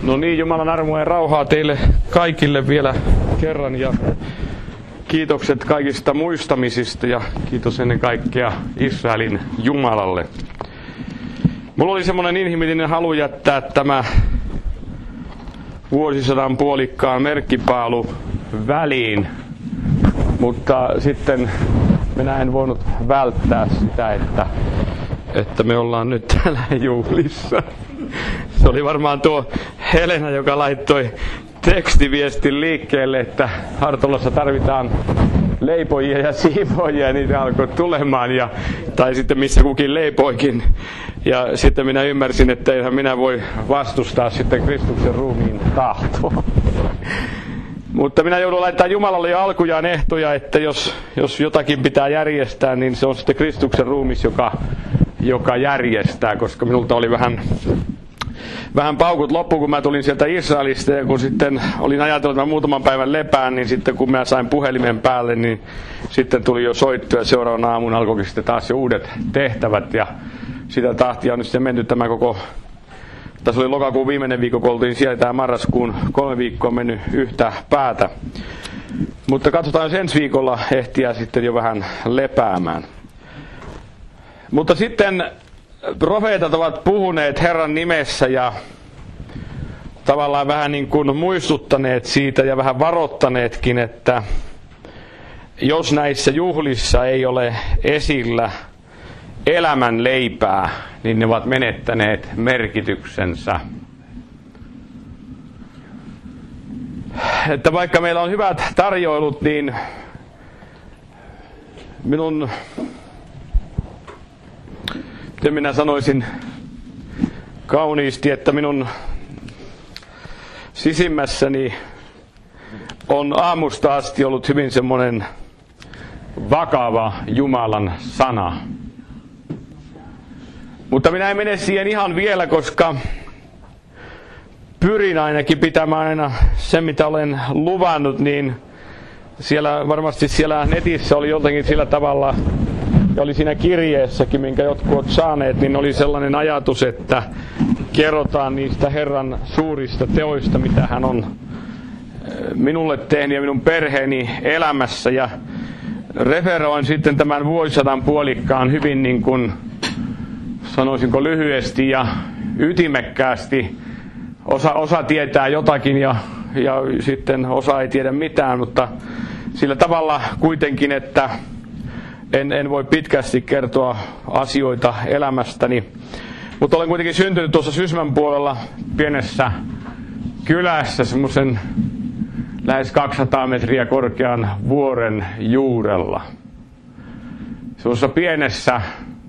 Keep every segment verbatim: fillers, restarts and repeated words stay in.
No niin, Jumalan armoa ja rauhaa teille kaikille vielä kerran ja kiitokset kaikista muistamisista ja kiitos ennen kaikkea Israelin Jumalalle. Mulla oli semmoinen inhimillinen halu jättää tämä vuosisadan puolikkaan merkkipaalu väliin, mutta sitten minä en voinut välttää sitä, että, että me ollaan nyt täällä juhlissa. Se oli varmaan tuo Helena, joka laittoi tekstiviestin liikkeelle, että Hartolassa tarvitaan leipojia ja siivoojia, ja niitä alkoi tulemaan, ja, tai sitten missä kukin leipoikin. Ja sitten minä ymmärsin, että eihän minä voi vastustaa sitten Kristuksen ruumiin tahtoa. Mutta minä joudun laittamaan Jumalalle jo alkujaan ehtoja, että jos, jos jotakin pitää järjestää, niin se on sitten Kristuksen ruumis, joka, joka järjestää, koska minulta oli vähän... Vähän paukut loppu, kun mä tulin sieltä Israelista, ja kun sitten olin ajatellut, että mä muutaman päivän lepään, niin sitten kun mä sain puhelimen päälle, niin sitten tuli jo soittua, ja seuraavana aamuna alkoikin sitten taas jo uudet tehtävät, ja sitä tahtia on nyt sitten mennyt tämä koko, tässä oli lokakuun viimeinen viikko, kun oltiin siellä, tämä marraskuun kolme viikkoa mennyt yhtä päätä. Mutta katsotaan, jos ensi viikolla ehtiä sitten jo vähän lepäämään. Mutta sitten... Profeetat ovat puhuneet Herran nimessä ja tavallaan vähän niin kuin muistuttaneet siitä ja vähän varoittaneetkin, että jos näissä juhlissa ei ole esillä elämän leipää, niin ne ovat menettäneet merkityksensä. Että vaikka meillä on hyvät tarjoilut, niin minun... Ja minä sanoisin kauniisti, että minun sisimmässäni on aamusta asti ollut hyvin semmoinen vakava Jumalan sana. Mutta minä en mene siihen ihan vielä, koska pyrin ainakin pitämään aina sen, mitä olen luvannut, niin siellä varmasti siellä netissä oli jotenkin sillä tavalla... Ja oli siinä kirjeessäkin, minkä jotkut ovat saaneet, niin oli sellainen ajatus, että kerrotaan niistä Herran suurista teoista, mitä hän on minulle tehnyt ja minun perheeni elämässä. Ja referoin sitten tämän vuosisadan puolikkaan hyvin niin kuin, sanoisinko lyhyesti ja ytimekkäästi. Osa, osa tietää jotakin ja, ja sitten osa ei tiedä mitään, mutta sillä tavalla kuitenkin, että... En, en voi pitkästi kertoa asioita elämästäni, mutta olen kuitenkin syntynyt tuossa Sysmän puolella pienessä kylässä semmoisen lähes kaksisataa metriä korkean vuoren juurella. Semmoisessa pienessä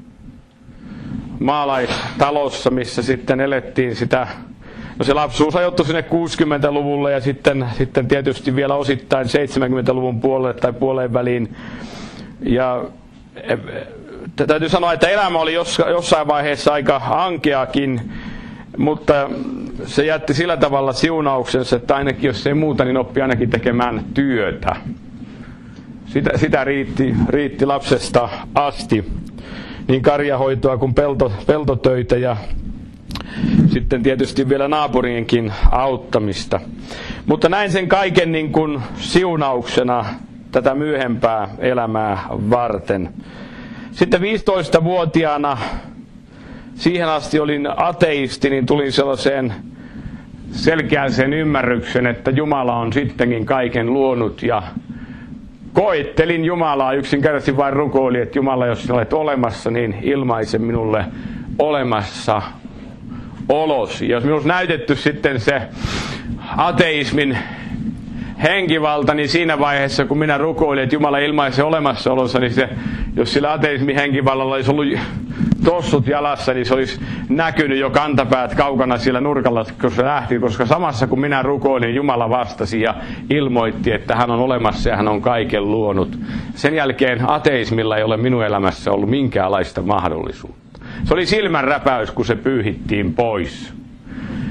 maalaistalossa, missä sitten elettiin sitä, no se lapsuus ajoittui sinne kuusikymmentäluvulle ja sitten, sitten tietysti vielä osittain seitsemänkymmentäluvun puolelle tai puoleen väliin. Ja täytyy sanoa, että elämä oli jossain vaiheessa aika ankeakin, mutta se jätti sillä tavalla siunauksensa, että ainakin jos ei muuta, niin oppi ainakin tekemään työtä. Sitä, sitä riitti, riitti lapsesta asti, niin karjahoitoa kuin pelto, peltotöitä ja sitten tietysti vielä naapurienkin auttamista. Mutta näin sen kaiken niin kuin siunauksena tätä myöhempää elämää varten. Sitten viisitoistavuotiaana, siihen asti olin ateisti, niin tulin sellaiseen selkeään sen ymmärryksen, että Jumala on sittenkin kaiken luonut ja koettelin Jumalaa, yksinkertaisesti vain rukoilin, että Jumala, jos sinä olet olemassa, niin ilmaise minulle olemassa olos. Ja jos minusta näytetty sitten se ateismin henkivalta, niin siinä vaiheessa, kun minä rukoilin, että Jumala ilmaisi olemassaolonsa, niin se, jos sillä ateismin henkivallalla olisi ollut tossut jalassa, niin se olisi näkynyt jo kantapäät kaukana siellä nurkalla, kun se lähti, koska samassa kun minä rukoilin, Jumala vastasi ja ilmoitti, että hän on olemassa ja hän on kaiken luonut. Sen jälkeen ateismilla ei ole minun elämässä ollut minkäänlaista mahdollisuutta. Se oli silmänräpäys, kun se pyyhittiin pois.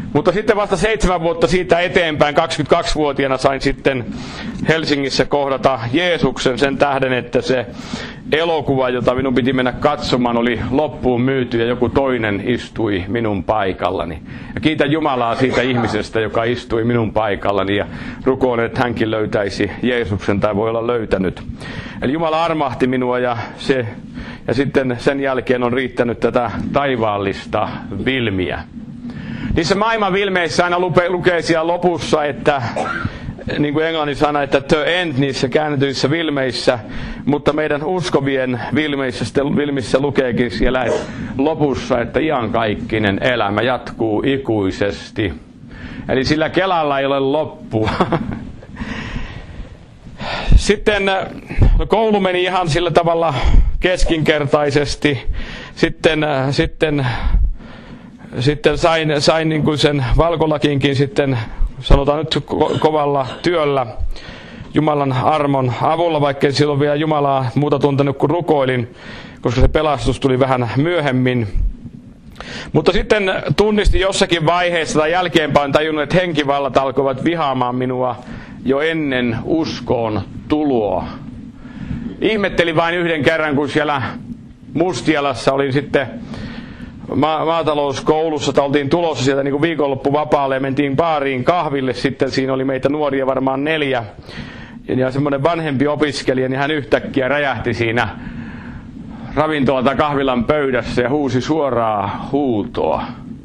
Mutta sitten vasta seitsemän vuotta siitä eteenpäin, kaksikymmentäkaksivuotiaana sain sitten Helsingissä kohdata Jeesuksen sen tähden, että se elokuva, jota minun piti mennä katsomaan, oli loppuun myyty ja joku toinen istui minun paikallani. Ja kiitän Jumalaa siitä ihmisestä, joka istui minun paikallani ja rukoilen, että hänkin löytäisi Jeesuksen tai voi olla löytänyt. Eli Jumala armahti minua ja, se, ja sitten sen jälkeen on riittänyt tätä taivaallista vilmiä. Niissä maailman vilmeissä aina lukee siellä lopussa, että niin kuin englannin sana, että the end niissä käännetyissä vilmeissä, mutta meidän uskovien vilmeissä, vilmissä lukeekin siellä että lopussa, että iankaikkinen elämä jatkuu ikuisesti. Eli sillä kelalla ei ole loppua. Sitten koulu meni ihan sillä tavalla keskinkertaisesti. Sitten, sitten Sitten sain, sain niin kuin sen valkolakinkin sitten, sanotaan nyt ko- kovalla työllä, Jumalan armon avulla, vaikka ei silloin vielä Jumalaa muuta tuntenut kuin rukoilin, koska se pelastus tuli vähän myöhemmin. Mutta sitten tunnistin jossakin vaiheessa tai jälkeenpäin tajunnut, että henkivallat alkoivat vihaamaan minua jo ennen uskoon tuloa. Ihmettelin vain yhden kerran, kun siellä Mustialassa olin sitten Ma- maatalouskoulussa, että oltiin tulossa sieltä niin kuin viikonloppuvapaalle ja mentiin baariin kahville. Sitten siinä oli meitä nuoria varmaan neljä. Ja semmoinen vanhempi opiskelija, niin hän yhtäkkiä räjähti siinä ravintola- tai kahvilan pöydässä ja huusi suoraa huutoa.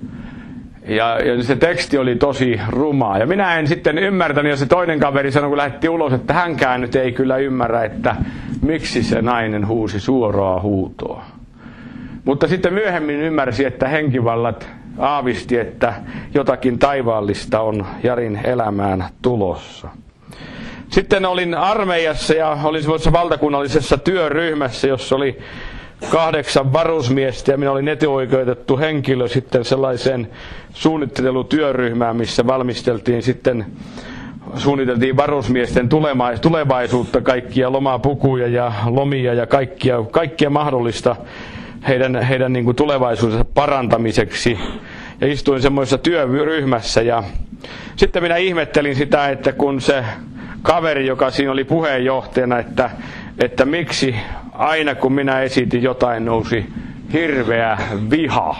Ja, ja se teksti oli tosi rumaa. Ja minä en sitten ymmärtänyt, ja se toinen kaveri sanoi, kun lähti ulos, että hänkään nyt ei kyllä ymmärrä, että miksi se nainen huusi suoraa huutoa. Mutta sitten myöhemmin ymmärsi, että henkivallat aavisti, että jotakin taivaallista on Jarin elämään tulossa. Sitten olin armeijassa ja olin semmoisessa valtakunnallisessa työryhmässä, jossa oli kahdeksan varusmiestä ja minä olin etuoikeutettu henkilö sitten sellaiseen suunnittelutyöryhmään, missä valmisteltiin sitten, suunniteltiin varusmiesten tulevaisuutta, kaikkia lomapukuja ja lomia ja kaikkia, kaikkia mahdollista heidän, heidän niin kuin tulevaisuudensa parantamiseksi. Ja istuin semmoisessa työryhmässä ja sitten minä ihmettelin sitä, että kun se kaveri, joka siinä oli puheenjohtajana, että, että miksi aina kun minä esitin jotain, nousi hirveä viha.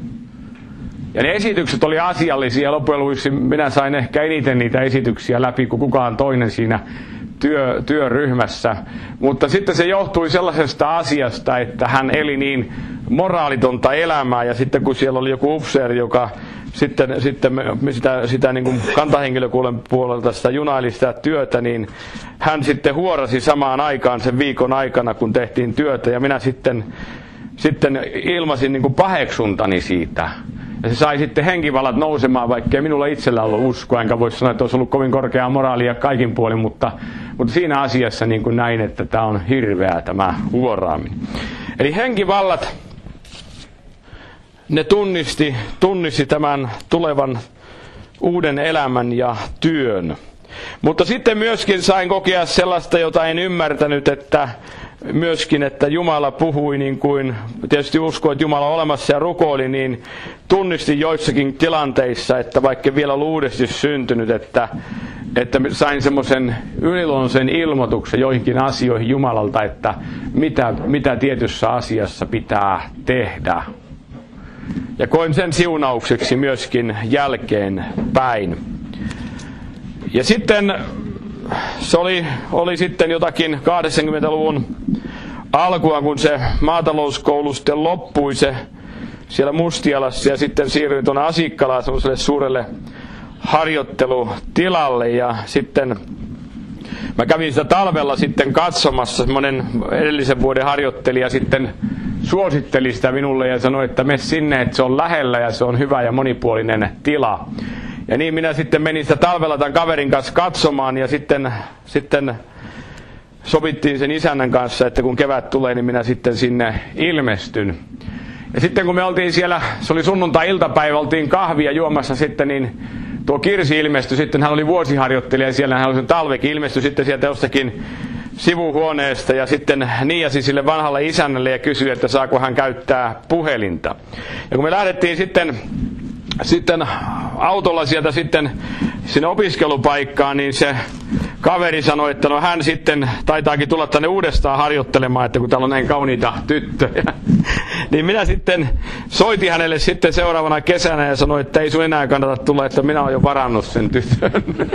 Ja ne esitykset oli asiallisia ja loppujen lopuksi minä sain ehkä eniten niitä esityksiä läpi kuin kukaan toinen siinä työ, työryhmässä. Mutta sitten se johtui sellaisesta asiasta, että hän eli niin moraalitonta elämää ja sitten kun siellä oli joku upseeri, joka sitten, sitten sitä, sitä niin kuin kantahenkilökunnan puolelta sitä junaili sitä työtä, niin hän sitten huorasi samaan aikaan sen viikon aikana, kun tehtiin työtä ja minä sitten, sitten ilmasin niin kuin paheksuntani siitä. Ja se sai sitten henkivallat nousemaan, vaikka ei minulla itsellä ollut uskoa, enkä voi sanoa, että olisi ollut kovin korkeaa moraalia kaikin puolin, mutta, mutta siinä asiassa niin kuin näin, että tämä on hirveää tämä huoraaminen. Eli henkivallat, ne tunnisti, tunnisti tämän tulevan uuden elämän ja työn. Mutta sitten myöskin sain kokea sellaista, jota en ymmärtänyt, että myöskin, että Jumala puhui niin kuin, tietysti uskoi, että Jumala on olemassa ja rukoili, niin tunnistin joissakin tilanteissa, että vaikka vielä ollut uudesti syntynyt, että, että sain semmoisen yliluonnollisen ilmoituksen joihinkin asioihin Jumalalta, että mitä, mitä tietyssä asiassa pitää tehdä. Ja koin sen siunaukseksi myöskin jälkeen päin. Ja sitten se oli, oli sitten jotakin kahdeksankymmentäluvun alkua, kun se maatalouskoulu sitten loppui se siellä Mustialassa ja sitten siirryin tuonne Asikkalaan semmoiselle suurelle harjoittelutilalle ja sitten mä kävin sitä talvella sitten katsomassa, semmoinen edellisen vuoden harjoittelija sitten suositteli sitä minulle ja sanoi, että mene sinne, että se on lähellä ja se on hyvä ja monipuolinen tila. Ja niin minä sitten menin sitä talvella tämän kaverin kanssa katsomaan ja sitten, sitten sovittiin sen isännän kanssa, että kun kevät tulee, niin minä sitten sinne ilmestyn. Ja sitten kun me oltiin siellä, se oli sunnuntai-iltapäivä, oltiin kahvia juomassa sitten, niin tuo Kirsi ilmestyi, sitten hän oli vuosiharjoittelija ja siellä hän oli sen talvekin, ilmestyi sitten sieltä jostakin sivuhuoneesta ja sitten niiasi sille vanhalle isännälle ja kysyi, että saako hän käyttää puhelinta. Ja kun me lähdettiin sitten, sitten autolla sieltä sitten sinne opiskelupaikkaan, niin se kaveri sanoi, että no hän sitten taitaakin tulla tänne uudestaan harjoittelemaan, että kun täällä on näin kauniita tyttöjä. Niin minä sitten soitin hänelle sitten seuraavana kesänä ja sanoin, että ei sun enää kannata tulla, että minä olen jo varannut sen tytön.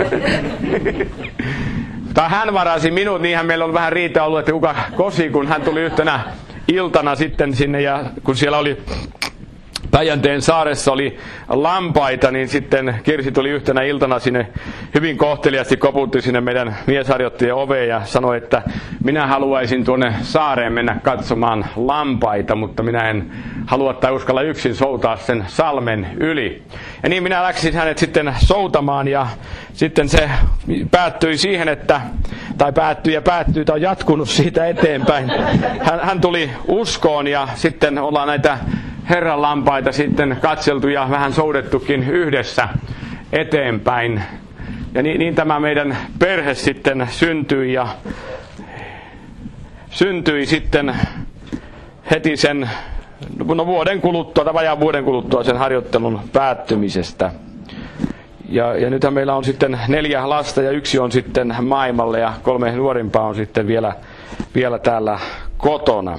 Tai hän varasi minut, niinhän meillä on vähän riitä ollut, että kuka kosi, kun hän tuli yhtenä iltana sitten sinne ja kun siellä oli Päijänteen saaressa oli lampaita, niin sitten Kirsi tuli yhtenä iltana sinne hyvin kohteliasti, koputti sinne meidän miesharjoittajien oveen ja sanoi, että minä haluaisin tuonne saareen mennä katsomaan lampaita, mutta minä en halua tai uskalla yksin soutaa sen salmen yli. Ja niin minä läksin hänet sitten soutamaan ja sitten se päättyi siihen, että, tai päättyi ja päättyi, tai on jatkunut siitä eteenpäin. Hän, hän tuli uskoon ja sitten ollaan näitä Herran lampaita sitten katseltu ja vähän soudettukin yhdessä eteenpäin. Ja niin, niin tämä meidän perhe sitten syntyi ja syntyi sitten heti sen no vuoden kuluttua, tai vajaan vuoden kuluttua sen harjoittelun päättymisestä. Ja, ja nythän meillä on sitten neljä lasta ja yksi on sitten maailmalla ja kolme nuorimpaa on sitten vielä, vielä täällä kotona.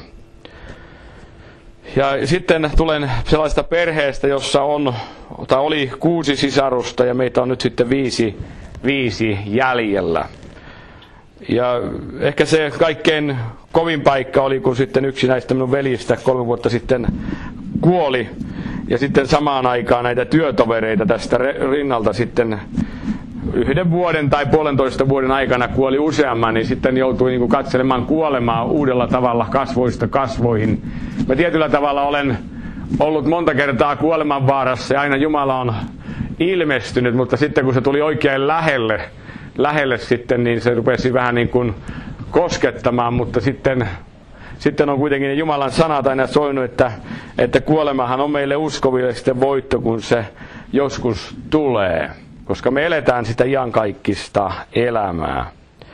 Ja sitten tulen sellaista perheestä, jossa on, tai oli kuusi sisarusta ja meitä on nyt sitten viisi, viisi jäljellä. Ja ehkä se kaikkein kovin paikka oli, kun sitten yksi näistä minun veljistä kolme vuotta sitten kuoli. Ja sitten samaan aikaan näitä työtovereita tästä rinnalta sitten yhden vuoden tai puolentoista vuoden aikana kuoli useamman, niin sitten joutui niin kuin katselemaan kuolemaa uudella tavalla kasvoista kasvoihin. Mä tietyllä tavalla olen ollut monta kertaa kuoleman vaarassa ja aina Jumala on ilmestynyt, mutta sitten kun se tuli oikein lähelle, lähelle sitten, niin se rupesi vähän niin kuin koskettamaan, mutta sitten, sitten on kuitenkin ne Jumalan sanat aina soinut, että, että kuolemahan on meille uskoville sitten voitto, kun se joskus tulee. Koska me eletään sitä iankaikkista elämää.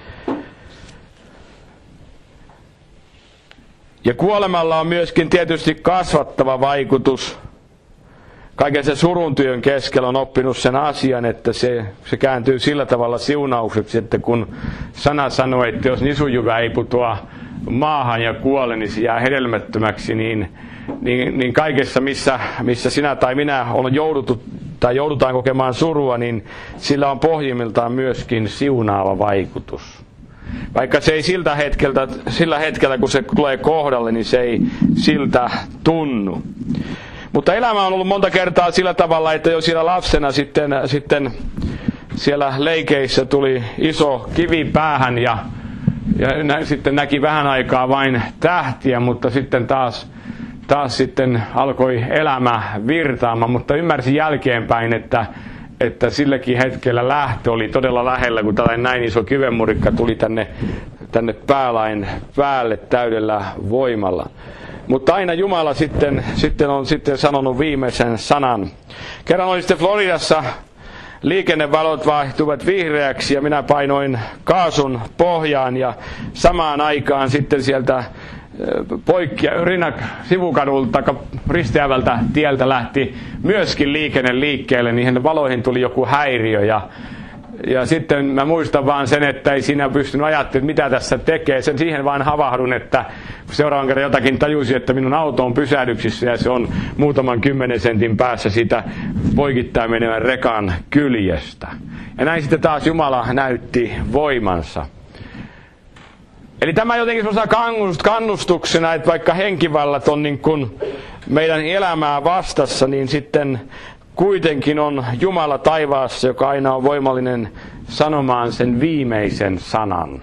Ja kuolemalla on myöskin tietysti kasvattava vaikutus. Kaiken sen surun työn keskellä on oppinut sen asian, että se, se kääntyy sillä tavalla siunaukseksi, että kun sana sanoo, että jos nisujyvä ei putoa maahan ja kuole, niin se jää hedelmättömäksi, niin, niin, niin kaikessa, missä, missä sinä tai minä on jouduttu tai joudutaan kokemaan surua, niin sillä on pohjimmiltaan myöskin siunaava vaikutus. Vaikka se ei siltä hetkeltä, sillä hetkellä, kun se tulee kohdalle, niin se ei siltä tunnu. Mutta elämä on ollut monta kertaa sillä tavalla, että jo siellä lapsena sitten, sitten siellä leikeissä tuli iso kivi päähän ja, ja nä, sitten näki vähän aikaa vain tähtiä, mutta sitten taas Taas sitten alkoi elämä virtaamaan, mutta ymmärsin jälkeenpäin, että, että silläkin hetkellä lähtö oli todella lähellä, kun tällainen näin iso kivenmurikka tuli tänne, tänne päälain päälle täydellä voimalla. Mutta aina Jumala sitten, sitten on sitten sanonut viimeisen sanan. Kerran olin sitten Floridassa, liikennevalot vaihtuivat vihreäksi ja minä painoin kaasun pohjaan ja samaan aikaan sitten sieltä poikki rinnak sivukadulta risteävältä tieltä lähti myöskin liikenne liikkeelle, niihin valoihin tuli joku häiriö ja, ja sitten mä muistan vaan sen, että ei siinä pystynyt ajattelemaan, mitä tässä tekee. Sen siihen vaan havahdun, että seuraavan kerran jotakin tajusin, että minun auto on pysähdyksissä ja se on muutaman kymmenen sentin päässä siitä poikittain menevän rekan kyljestä. Ja näin sitten taas Jumala näytti voimansa. Eli tämä jotenkin semmoisena kannustuksena, että vaikka henkivallat on niin kuin meidän elämää vastassa, niin sitten kuitenkin on Jumala taivaassa, joka aina on voimallinen sanomaan sen viimeisen sanan.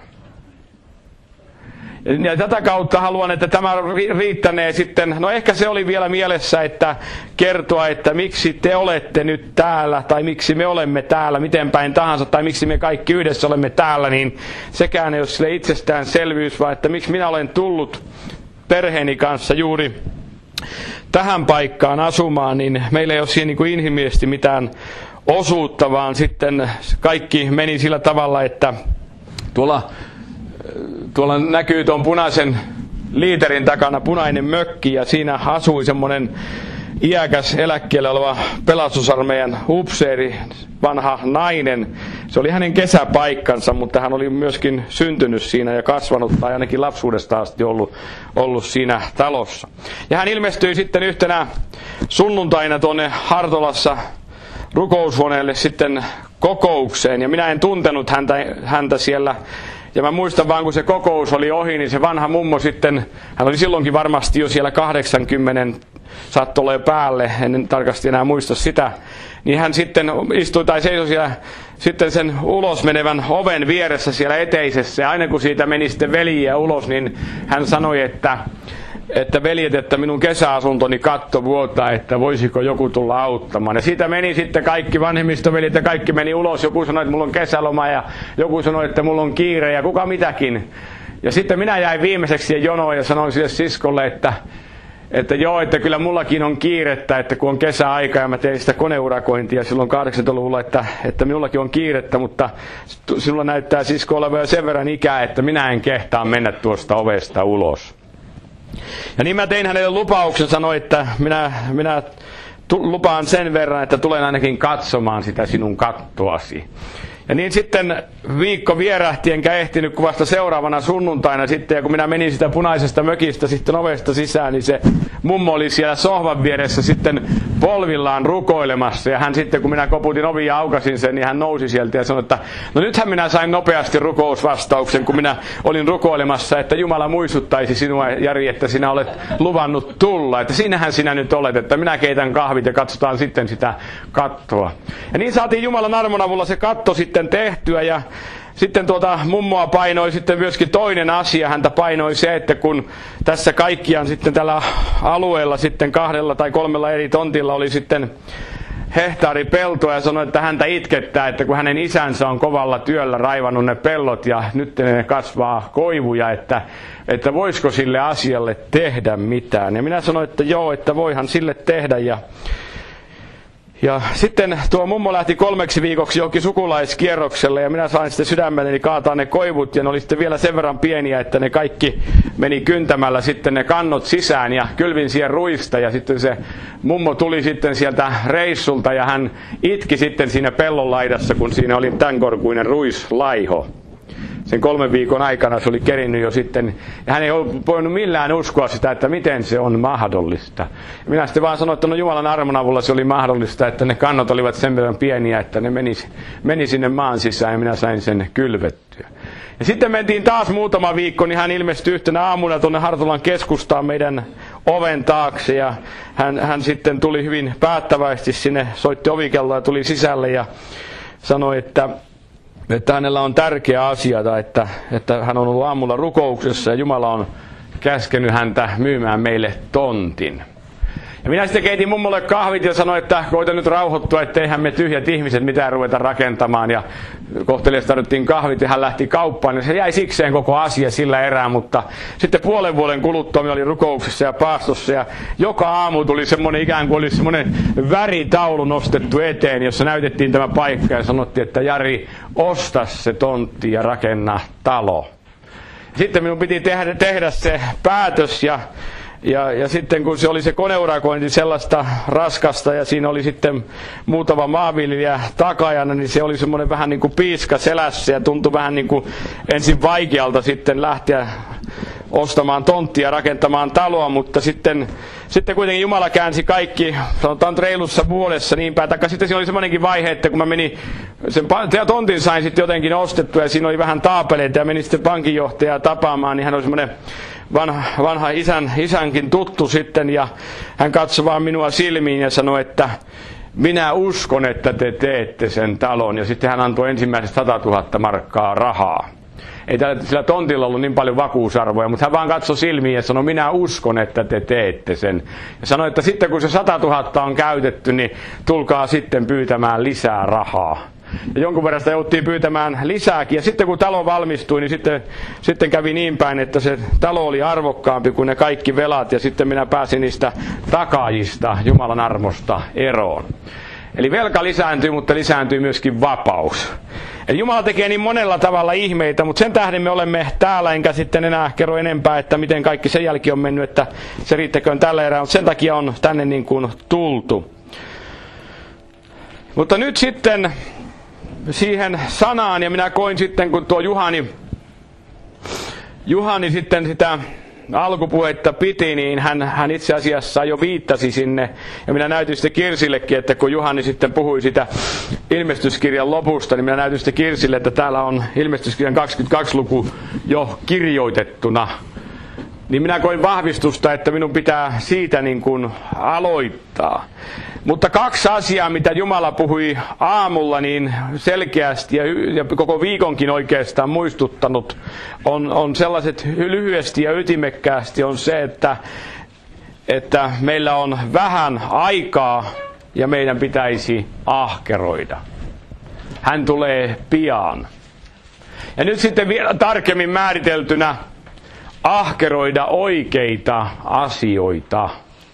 Ja tätä kautta haluan, että tämä riittänee sitten, no ehkä se oli vielä mielessä, että kertoa, että miksi te olette nyt täällä, tai miksi me olemme täällä, miten päin tahansa, tai miksi me kaikki yhdessä olemme täällä, niin sekään ei ole sille itsestäänselvyys, vaan että miksi minä olen tullut perheeni kanssa juuri tähän paikkaan asumaan, niin meillä ei ole siinä niin kuin inhimillisesti mitään osuutta, vaan sitten kaikki meni sillä tavalla, että tuolla Tuolla näkyy tuon punaisen liiterin takana punainen mökki ja siinä asui semmoinen iäkäs eläkkeellä oleva pelastusarmeijan upseeri, vanha nainen. Se oli hänen kesäpaikkansa, mutta hän oli myöskin syntynyt siinä ja kasvanut, tai ainakin lapsuudesta asti ollut, ollut siinä talossa. Ja hän ilmestyi sitten yhtenä sunnuntaina tuonne Hartolassa rukoushuoneelle sitten kokoukseen, ja minä en tuntenut häntä, häntä siellä. Ja mä muistan vaan, kun se kokous oli ohi, niin se vanha mummo sitten, hän oli silloinkin varmasti jo siellä kahdeksankymmentä saattoi olla päälle, en tarkasti enää muista sitä, niin hän sitten istui tai seisoi siellä sitten sen ulos menevän oven vieressä siellä eteisessä, ja aina kun siitä meni sitten veljiä ulos, niin hän sanoi, että että veljet, että minun kesäasuntoni katto vuotaa, että voisiko joku tulla auttamaan. Ja siitä meni sitten kaikki vanhemmistoveljet ja kaikki meni ulos. Joku sanoi, että mulla on kesäloma ja joku sanoi, että mulla on kiire ja kuka mitäkin. Ja sitten minä jäin viimeiseksi siihen jonoon ja sanoin sille siskolle, että, että joo, että kyllä mullakin on kiirettä, että kun on kesäaika ja mä tein sitä koneurakointia silloin kahdeksankymmentäluvulla, että, että minullakin on kiirettä, mutta sinulla näyttää sisko olevan jo sen verran ikää, että minä en kehtaa mennä tuosta ovesta ulos. Ja niin mä tein hänelle lupauksen, sanoin, että minä, minä lupaan sen verran, että tulen ainakin katsomaan sitä sinun kattoasi. Ja niin sitten viikko vierähti, enkä ehtinyt, kun vasta seuraavana sunnuntaina sitten, ja kun minä menin sitä punaisesta mökistä sitten ovesta sisään, niin se mummo oli siellä sohvan vieressä sitten polvillaan rukoilemassa, ja hän sitten, kun minä koputin ovia ja aukasin sen, niin hän nousi sieltä ja sanoi, että no nythän minä sain nopeasti rukousvastauksen, kun minä olin rukoilemassa, että Jumala muistuttaisi sinua, Jari, että sinä olet luvannut tulla, että siinähän sinä nyt olet, että minä keitän kahvit ja katsotaan sitten sitä kattoa. Ja niin saatiin Jumalan armon avulla se katto sitten tehtyä, ja sitten tuota mummoa painoi sitten myöskin toinen asia. Häntä painoi se, että kun tässä kaikkiaan sitten tällä alueella sitten kahdella tai kolmella eri tontilla oli sitten hehtaari peltoa, ja sanoi, että häntä itkettää, että kun hänen isänsä on kovalla työllä raivannut ne pellot ja nyt ne kasvaa koivuja, että, että voisiko sille asialle tehdä mitään. Ja minä sanoin, että joo, että voihan sille tehdä. Ja Ja sitten tuo mummo lähti kolmeksi viikoksi johonkin sukulaiskierrokselle, ja minä sain sitten sydämelleni kaataa ne koivut, ja ne oli sitten vielä sen verran pieniä, että ne kaikki meni kyntämällä sitten ne kannot sisään, ja kylvin siihen ruista, ja sitten se mummo tuli sitten sieltä reissulta, ja hän itki sitten siinä pellon laidassa, kun siinä oli tämän korkuinen ruislaiho. Sen kolmen viikon aikana se oli kerinnyt jo sitten, ja hän ei voinut millään uskoa sitä, että miten se on mahdollista. Minä sitten vaan sanoin, että no Jumalan armon avulla se oli mahdollista, että ne kannot olivat sen verran pieniä, että ne meni, meni sinne maan sisään, ja minä sain sen kylvettyä. Ja sitten mentiin taas muutama viikko, niin hän ilmestyi yhtenä aamuna tuonne Hartolan keskustaan meidän oven taakse, ja hän, hän sitten tuli hyvin päättäväisesti sinne, soitti ovikelloa ja tuli sisälle ja sanoi, että että hänellä on tärkeä asia, että, että hän on ollut aamulla rukouksessa ja Jumala on käskenyt häntä myymään meille tontin. Ja minä sitten keitin mummolle kahvit ja sanoin, että koita nyt rauhoittua, etteihän me tyhjät ihmiset mitään ruveta rakentamaan. Ja kohtelias tarvittiin kahvit ja hän lähti kauppaan. Ja se jäi sikseen koko asia sillä erää, mutta sitten puolen vuoden kuluttua me oli rukouksessa ja paastossa. Ja joka aamu tuli semmoinen ikään kuin olisi semmoinen väritaulu nostettu eteen, jossa näytettiin tämä paikka ja sanottiin, että Jari, osta se tontti ja rakenna talo. Sitten minun piti tehdä, tehdä se päätös ja Ja, ja sitten kun se oli se koneurakointi sellaista raskasta ja siinä oli sitten muutama maanviljelijä takajana, niin se oli semmoinen vähän niin kuin piiska selässä ja tuntui vähän niin kuin ensin vaikealta sitten lähteä ostamaan tonttia ja rakentamaan taloa, mutta sitten, sitten kuitenkin Jumala käänsi kaikki, sanotaan reilussa vuodessa niin päin. Taikka sitten siinä oli semmoinenkin vaihe, että kun mä menin, sen tontin sain sitten jotenkin ostettua ja siinä oli vähän taapeleita ja menin sitten pankinjohtajaa tapaamaan, niin hän oli semmoinen vanha, vanha isän, isänkin tuttu sitten ja hän katsoi vaan minua silmiin ja sanoi, että minä uskon, että te teette sen talon. Ja sitten hän antoi ensimmäiset satatuhatta markkaa rahaa. Ei tällä, sillä tontilla ollut niin paljon vakuusarvoja, mutta hän vaan katsoi silmiin ja sanoi, minä uskon, että te teette sen. Ja sanoi, että sitten kun se satatuhatta on käytetty, niin tulkaa sitten pyytämään lisää rahaa. Ja jonkun verran sitä jouttiin pyytämään lisääkin. Ja sitten kun talo valmistui, niin sitten, sitten kävi niin päin, että se talo oli arvokkaampi kuin ne kaikki velat. Ja sitten minä pääsin niistä takaajista Jumalan armosta eroon. Eli velka lisääntyi, mutta lisääntyi myöskin vapaus. Eli Jumala tekee niin monella tavalla ihmeitä, mutta sen tähden me olemme täällä, enkä sitten enää kerro enempää, että miten kaikki sen jälkeen on mennyt, että se riittäköön tällä erää, mutta sen takia on tänne niin kuin tultu. Mutta nyt sitten siihen sanaan, ja minä koin sitten, kun tuo Juhani, Juhani sitten sitä alkupuhetta piti, niin hän, hän itse asiassa jo viittasi sinne, ja minä näytin sitten Kirsillekin, että kun Juhani sitten puhui sitä ilmestyskirjan lopusta, niin minä näytin sitten Kirsille, että täällä on ilmestyskirjan kaksikymmentäkaksi luku jo kirjoitettuna. Niin minä koin vahvistusta, että minun pitää siitä niin kuin aloittaa. Mutta kaksi asiaa, mitä Jumala puhui aamulla niin selkeästi ja, ja koko viikonkin oikeastaan muistuttanut, on, on sellaiset lyhyesti ja ytimekkäästi on se, että, että meillä on vähän aikaa ja meidän pitäisi ahkeroida. Hän tulee pian. Ja nyt sitten vielä tarkemmin määriteltynä ahkeroida oikeita asioita.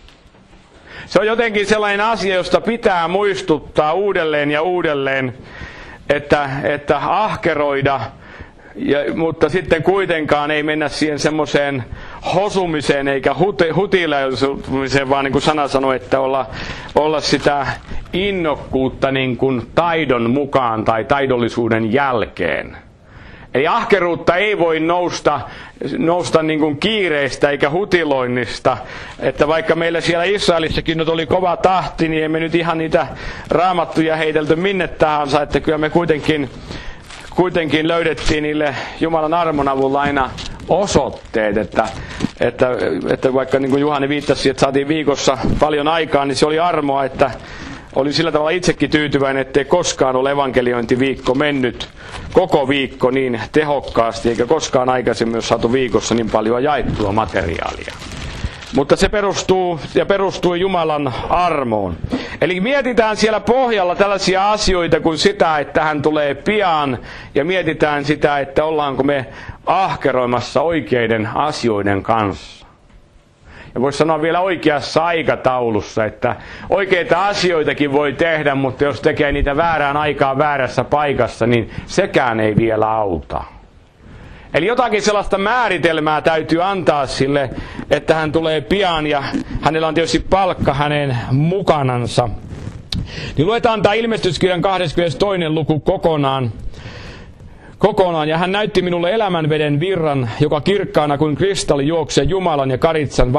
Se on jotenkin sellainen asia, josta pitää muistuttaa uudelleen ja uudelleen, että, että ahkeroida, ja, mutta sitten kuitenkaan ei mennä siihen semmoiseen hosumiseen eikä hutiläysumiseen, vaan niin kuin sana sanoi, että olla, olla sitä innokkuutta niin kuin taidon mukaan tai taidollisuuden jälkeen. Eli ahkeruutta ei voi nousta, nousta niin kuin kiireistä eikä hutiloinnista. Että vaikka meillä siellä Israelissakin nyt oli kova tahti, niin emme nyt ihan niitä raamattuja heitelty minne tahansa. Että kyllä me kuitenkin, kuitenkin löydettiin niille Jumalan armon avulla aina osoitteet. Että, että, että vaikka niin kuin Juhani viittasi, että saatiin viikossa paljon aikaa, niin se oli armoa, että oli sillä tavalla itsekin tyytyväinen, ettei koskaan ole evankeliointiviikko mennyt koko viikko niin tehokkaasti, eikä koskaan aikaisemmin ole saatu viikossa niin paljon jaettua materiaalia. Mutta se perustuu ja perustuu Jumalan armoon. Eli mietitään siellä pohjalla tällaisia asioita kuin sitä, että hän tulee pian, ja mietitään sitä, että ollaanko me ahkeroimassa oikeiden asioiden kanssa. Ja voisi sanoa vielä oikeassa aikataulussa, että oikeita asioitakin voi tehdä, mutta jos tekee niitä väärään aikaan väärässä paikassa, niin sekään ei vielä auta. Eli jotakin sellaista määritelmää täytyy antaa sille, että hän tulee pian ja hänellä on tietysti palkka hänen mukanansa. Niin luetaan tämä ilmestyskirjan kahdeskymmenestoinen luku kokonaan. Kokonaan, ja hän näytti minulle elämänveden virran, joka kirkkaana kuin kristalli juoksee Jumalan ja Karitsan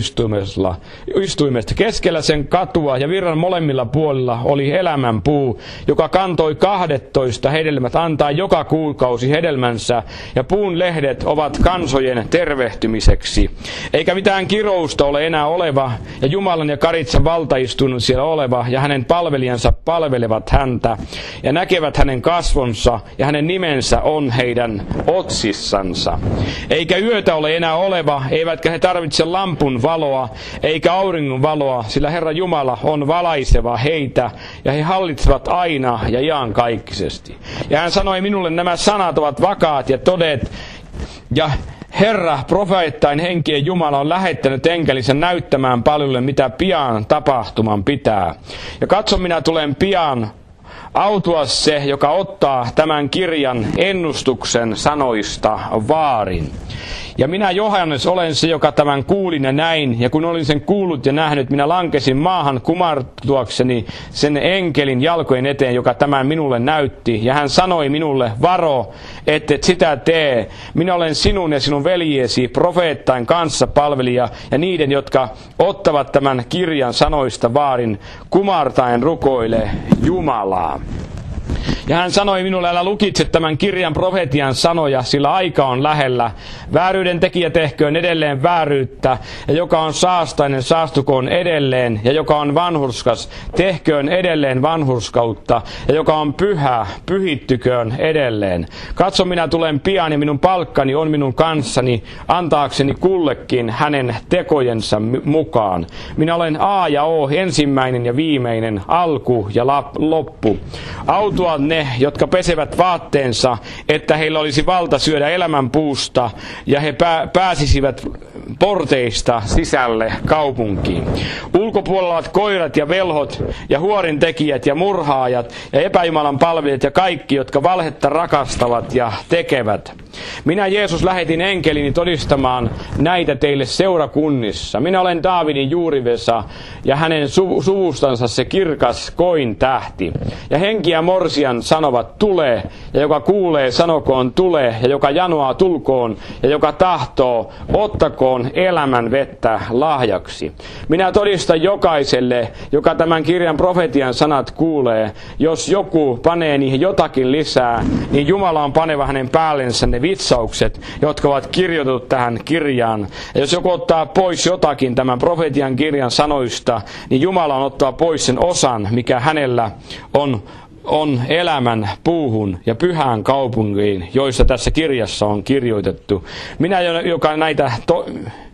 valtaistuimesta. Keskellä sen katua ja virran molemmilla puolilla oli elämän puu, joka kantoi kahdettoista hedelmät, antaa joka kuukausi hedelmänsä, ja puun lehdet ovat kansojen tervehtymiseksi. Eikä mitään kirousta ole enää oleva, ja Jumalan ja Karitsan valtaistuin siellä oleva, ja hänen palvelijansa palvelevat häntä, ja näkevät hänen kasvonsa, ja hänen nimensä on heidän otsissansa. Eikä yötä ole enää oleva, eivätkä he tarvitse lampun valoa, eikä auringon valoa, sillä Herra Jumala on valaiseva heitä, ja he hallitsevat aina ja iankaikkisesti. Ja hän sanoi minulle, nämä sanat ovat vakaat ja todet, ja Herra, profeettain henkien Jumala on lähettänyt enkelinsä näyttämään paljolle, mitä pian tapahtuman pitää. Ja katso, minä tulen pian. Autua se, joka ottaa tämän kirjan ennustuksen sanoista vaarin. Ja minä Johannes olen se, joka tämän kuulin ja näin, ja kun olin sen kuullut ja nähnyt, minä lankesin maahan kumartuakseni sen enkelin jalkojen eteen, joka tämän minulle näytti. Ja hän sanoi minulle, varo, ettet sitä tee. Minä olen sinun ja sinun veljesi, profeettain kanssa palvelija, ja niiden, jotka ottavat tämän kirjan sanoista vaarin, kumartaen rukoile Jumalaa. Ja hän sanoi minulle, älä lukitse tämän kirjan profetian sanoja, sillä aika on lähellä. Vääryyden tekijä tehköön edelleen vääryyttä, ja joka on saastainen, saastukoon edelleen, ja joka on vanhurskas, tehköön edelleen vanhurskautta, ja joka on pyhä, pyhittyköön edelleen. Katso, minä tulen pian, ja minun palkkani on minun kanssani, antaakseni kullekin hänen tekojensa mukaan. Minä olen A ja O, ensimmäinen ja viimeinen, alku ja loppu. Autua ne, jotka pesevät vaatteensa, että heillä olisi valta syödä elämän puusta, ja he pää- pääsisivät porteista sisälle kaupunkiin. Ulkopuolella ovat koirat ja velhot ja huorintekijät ja murhaajat ja epäjumalan palvelijat ja kaikki, jotka valhetta rakastavat ja tekevät. Minä Jeesus lähetin enkelini todistamaan näitä teille seurakunnissa. Minä olen Daavidin juurivesa ja hänen su- suvustansa se kirkas koin tähti. Ja henki ja morsian sanovat tule, ja joka kuulee sanokoon tule, ja joka janoaa tulkoon, ja joka tahtoo ottakoon elämän vettä lahjaksi. Minä todistan jokaiselle, joka tämän kirjan profetian sanat kuulee, jos joku panee niihin jotakin lisää, niin Jumala on paneva hänen päällensä ne vitsaukset, jotka ovat kirjoitetut tähän kirjaan. Ja jos joku ottaa pois jotakin tämän profetian kirjan sanoista, niin Jumala on ottaa pois sen osan, mikä hänellä on, on elämän puuhun ja pyhään kaupunkiin, joissa tässä kirjassa on kirjoitettu. Minä, joka näitä... To-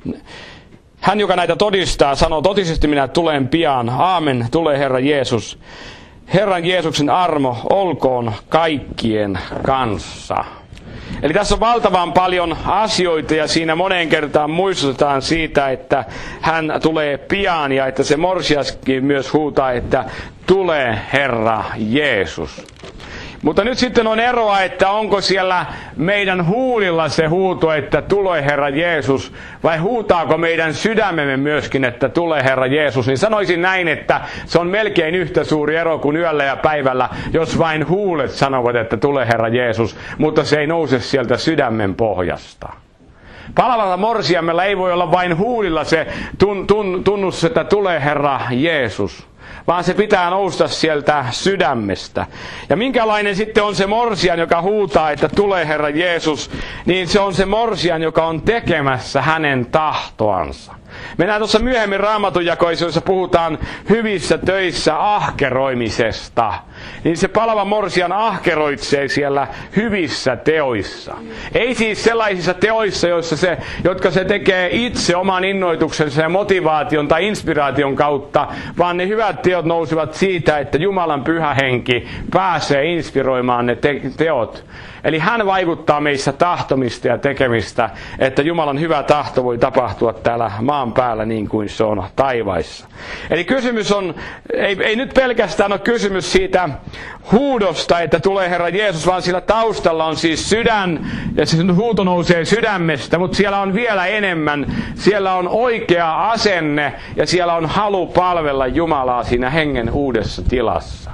Hän, joka näitä todistaa, sanoo, totisesti minä tulen pian. Aamen, tulee Herra Jeesus. Herran Jeesuksen armo olkoon kaikkien kanssa. Eli tässä on valtavan paljon asioita ja siinä moneen kertaan muistutetaan siitä, että hän tulee pian ja että se morsiaskin myös huutaa, että tulee Herra Jeesus. Mutta nyt sitten on eroa, että onko siellä meidän huulilla se huuto, että tule Herra Jeesus, vai huutaako meidän sydämemme myöskin, että tule Herra Jeesus. Niin sanoisin näin, että se on melkein yhtä suuri ero kuin yöllä ja päivällä, jos vain huulet sanovat, että tule Herra Jeesus, mutta se ei nouse sieltä sydämen pohjasta. Palavalla morsiamella ei voi olla vain huulilla se tun, tun, tunnus, että tule Herra Jeesus, vaan se pitää nousta sieltä sydämestä. Ja minkälainen sitten on se morsian, joka huutaa, että tulee Herra Jeesus, niin se on se morsian, joka on tekemässä hänen tahtoansa. Mennään tuossa myöhemmin Raamatun-jakoissa, jossa puhutaan hyvissä töissä ahkeroimisesta. Niin se palava morsian ahkeroitsee siellä hyvissä teoissa. Ei siis sellaisissa teoissa, joissa se, jotka se tekee itse oman innoituksensa ja motivaation tai inspiraation kautta, vaan ne hyvät teot nousivat siitä, että Jumalan pyhä henki pääsee inspiroimaan ne te- teot. Eli hän vaikuttaa meissä tahtomista ja tekemistä, että Jumalan hyvä tahto voi tapahtua täällä maan päällä niin kuin se on taivaissa. Eli kysymys on, ei, ei nyt pelkästään ole kysymys siitä huudosta, että tulee Herra Jeesus, vaan sillä taustalla on siis sydän, ja se huuto nousee sydämestä, mutta siellä on vielä enemmän, siellä on oikea asenne, ja siellä on halu palvella Jumalaa siinä hengen uudessa tilassa.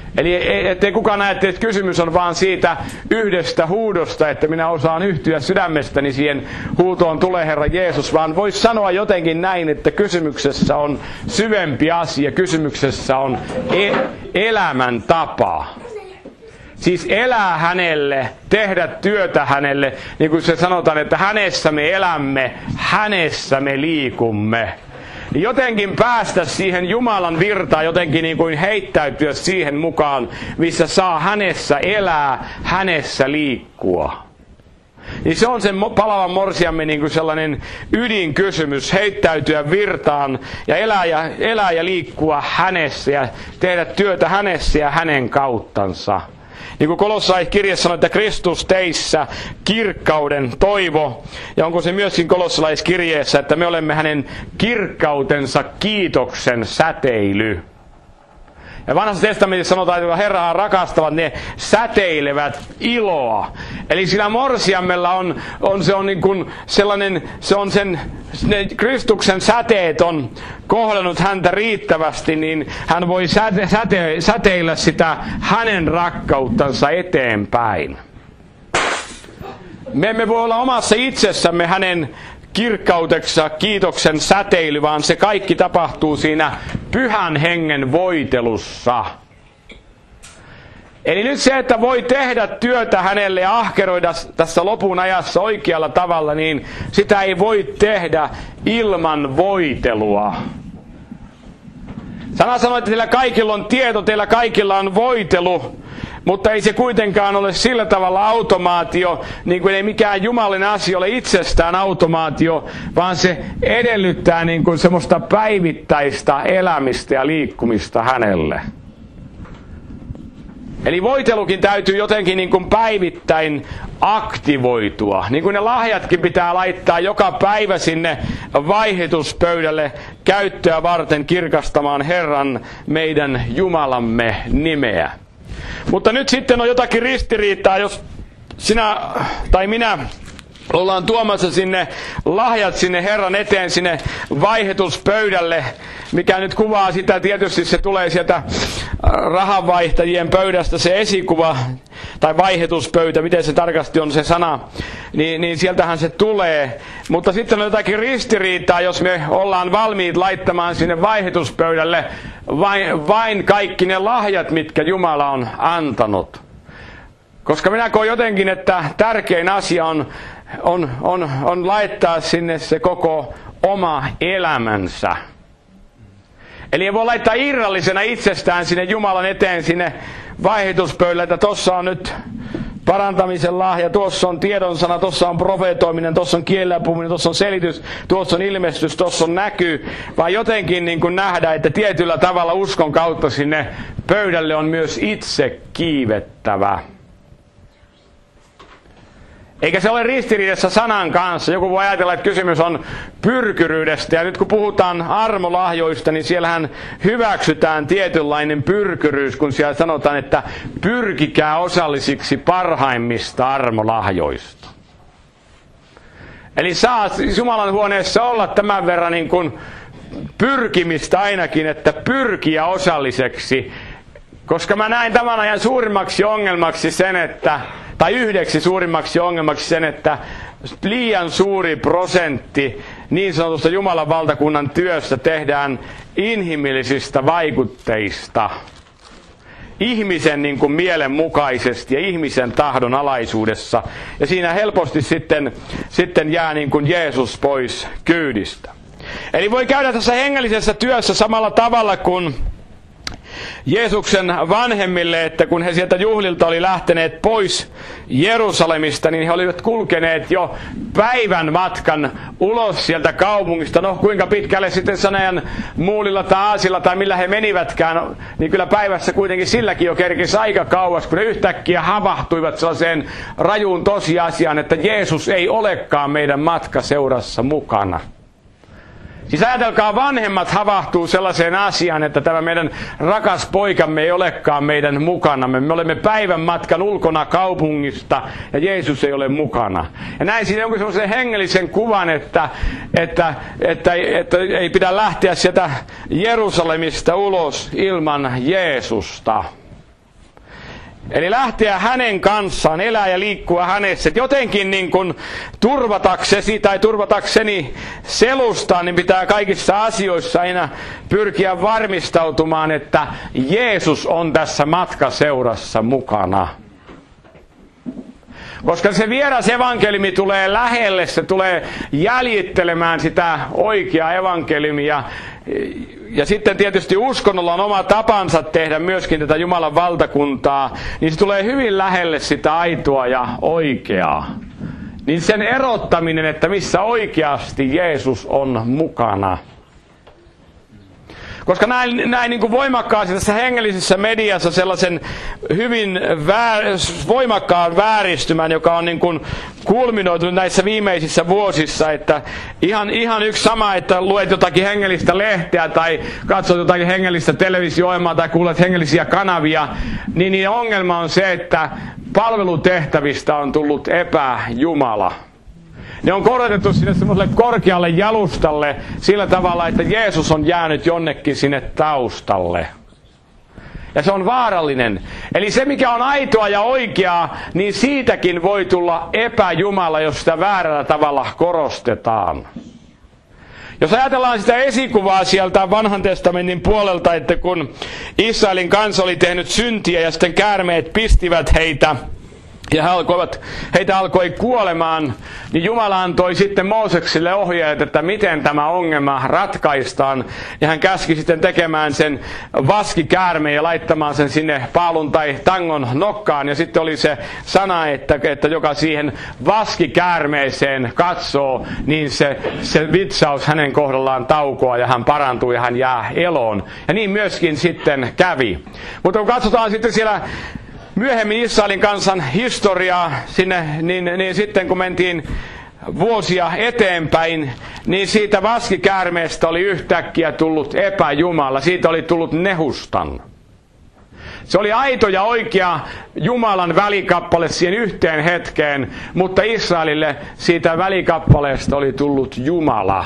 Eli ettei kukaan näe, että kysymys on vaan siitä yhdestä huudosta, että minä osaan yhtyä sydämestäni siihen huutoon tule Herra Jeesus, vaan voisi sanoa jotenkin näin, että kysymyksessä on syvempi asia, kysymyksessä on e- elämäntapa. Siis elää hänelle, tehdä työtä hänelle, niin kuin se sanotaan, että hänessä me elämme, hänessä me liikumme. Jotenkin päästä siihen Jumalan virtaan, jotenkin niin kuin heittäytyä siihen mukaan, missä saa hänessä elää, hänessä liikkua. Niin se on sen palavan morsiamme niin kuin sellainen ydinkysymys, heittäytyä virtaan ja elää, ja elää ja liikkua hänessä ja tehdä työtä hänessä ja hänen kauttansa. Niin kuin Kolossalaiskirjassa sanoo, että Kristus teissä kirkkauden toivo. Ja onko se myöskin Kolossalaiskirjeessä, että me olemme hänen kirkkautensa kiitoksen säteily. Ja vanhassa testamentissa sanotaan, että Herraa rakastavat, ne säteilevät iloa. Eli sillä morsiammella on, on, se on niin kuin sellainen, se on sen, ne Kristuksen säteet on kohdannut häntä riittävästi, niin hän voi säte, säte, säteillä sitä hänen rakkauttansa eteenpäin. Me emme voi olla omassa itsessämme hänen kirkkauteksa kiitoksen säteily, vaan se kaikki tapahtuu siinä pyhän hengen voitelussa. Eli nyt se, että voi tehdä työtä hänelle ja ahkeroida tässä lopun ajassa oikealla tavalla, niin sitä ei voi tehdä ilman voitelua. Sana sanoi, että teillä kaikilla on tieto, teillä kaikilla on voitelu, mutta ei se kuitenkaan ole sillä tavalla automaatio, niin kuin ei mikään jumalinen asia ole itsestään automaatio, vaan se edellyttää niin kuin semmoista päivittäistä elämistä ja liikkumista hänelle. Eli voitelukin täytyy jotenkin niin kuin päivittäin aktivoitua. Niin kuin ne lahjatkin pitää laittaa joka päivä sinne vaihituspöydälle käyttöä varten kirkastamaan Herran meidän Jumalamme nimeä. Mutta nyt sitten on jotakin ristiriitaa, jos sinä tai minä ollaan tuomassa sinne lahjat sinne Herran eteen, sinne vaihituspöydälle, mikä nyt kuvaa sitä, tietysti se tulee sieltä rahanvaihtajien pöydästä se esikuva, tai vaihituspöytä, miten se tarkasti on se sana, niin, niin sieltähän se tulee. Mutta sitten on jotakin ristiriitaa, jos me ollaan valmiit laittamaan sinne vaihituspöydälle vain, vain kaikki ne lahjat, mitkä Jumala on antanut. Koska minä koen jotenkin, että tärkein asia on, on, on, on laittaa sinne se koko oma elämänsä. Eli ei voi laittaa irrallisena itsestään sinne Jumalan eteen sinne vaihituspöydälle, että tossa on nyt parantamisen lahja, tuossa on tiedonsana, tuossa on profeetoiminen, tuossa on kielellä puhuminen, tuossa on selitys, tuossa on ilmestys, tuossa on näky. Vaan jotenkin niin kuin nähdä, että tietyllä tavalla uskon kautta sinne pöydälle on myös itse kiivettävä. Eikä se ole ristiriidassa sanan kanssa. Joku voi ajatella, että kysymys on pyrkyryydestä. Ja nyt kun puhutaan armolahjoista, niin siellähän hyväksytään tietynlainen pyrkyryys, kun siellä sanotaan, että pyrkikää osallisiksi parhaimmista armolahjoista. Eli saa Jumalan huoneessa olla tämän verran niin kuin pyrkimistä ainakin, että pyrkiä osalliseksi. Koska mä näin tämän ajan suurimmaksi ongelmaksi sen, että tai yhdeksi suurimmaksi ongelmaksi sen, että liian suuri prosentti niin sanotusta Jumalan valtakunnan työstä tehdään inhimillisistä vaikutteista. Ihmisen niin kuin mielen mukaisesti ja ihmisen tahdon alaisuudessa. Ja siinä helposti sitten, sitten jää niin kuin Jeesus pois kyydistä. Eli voi käydä tässä hengellisessä työssä samalla tavalla kuin Jeesuksen vanhemmille, että kun he sieltä juhlilta oli lähteneet pois Jerusalemista, niin he olivat kulkeneet jo päivän matkan ulos sieltä kaupungista. No kuinka pitkälle sitten Sanajan muulilla tai aasilla tai millä he menivätkään, niin kyllä päivässä kuitenkin silläkin jo kerkisi aika kauas, kun ne yhtäkkiä havahtuivat sellaiseen rajuun tosiasiaan, että Jeesus ei olekaan meidän matkaseurassa mukana. Siis ajatelkaa, vanhemmat havahtuu sellaiseen asiaan, että tämä meidän rakas poikamme ei olekaan meidän mukanamme. Me olemme päivän matkan ulkona kaupungista ja Jeesus ei ole mukana. Ja näin siinä onkin sellaisen hengellisen kuvan, että, että, että, että ei pidä lähteä sieltä Jerusalemista ulos ilman Jeesusta. Eli lähteä hänen kanssaan, elää ja liikkua hänessä. Et jotenkin niin kuin turvataksesi tai turvatakseni selustaan, niin pitää kaikissa asioissa aina pyrkiä varmistautumaan, että Jeesus on tässä matkaseurassa mukana. Koska se vieras evankeliumi tulee lähelle, se tulee jäljittelemään sitä oikeaa evankeliumia. Ja sitten tietysti uskonnolla on oma tapansa tehdä myöskin tätä Jumalan valtakuntaa, niin se tulee hyvin lähelle sitä aitoa ja oikeaa. Niin sen erottaminen, että missä oikeasti Jeesus on mukana. Koska näin, näin niin kuin voimakkaasti tässä hengellisessä mediassa sellaisen hyvin väär, voimakkaan vääristymän, joka on niin kuin kulminoitunut näissä viimeisissä vuosissa, että ihan, ihan yksi sama, että luet jotakin hengellistä lehteä tai katsot jotakin hengellistä televisio-ohjelmaa tai kuulet hengellisiä kanavia, niin, niin ongelma on se, että palvelutehtävistä on tullut epäjumala. Ne on korotettu sinne semmoiselle korkealle jalustalle sillä tavalla, että Jeesus on jäänyt jonnekin sinne taustalle. Ja se on vaarallinen. Eli se, mikä on aitoa ja oikeaa, niin siitäkin voi tulla epäjumala, jos sitä väärällä tavalla korostetaan. Jos ajatellaan sitä esikuvaa sieltä vanhan testamentin puolelta, että kun Israelin kansa oli tehnyt syntiä ja sitten käärmeet pistivät heitä, ja he alkoivat, heitä alkoi kuolemaan, niin Jumala antoi sitten Moosekselle ohjeet, että miten tämä ongelma ratkaistaan. Ja hän käski sitten tekemään sen vaskikäärmeen ja laittamaan sen sinne paalun tai tangon nokkaan. Ja sitten oli se sana, että, että joka siihen vaskikäärmeeseen katsoo, niin se, se vitsaus hänen kohdallaan taukoaa ja hän parantuu ja hän jää eloon. Ja niin myöskin sitten kävi. Mutta kun katsotaan sitten siellä myöhemmin Israelin kansan historiaa, sinne, niin, niin sitten kun mentiin vuosia eteenpäin, niin siitä vaskikäärmeestä oli yhtäkkiä tullut epäjumala. Siitä oli tullut Nehustan. Se oli aito ja oikea Jumalan välikappale siihen yhteen hetkeen, mutta Israelille siitä välikappaleesta oli tullut Jumala.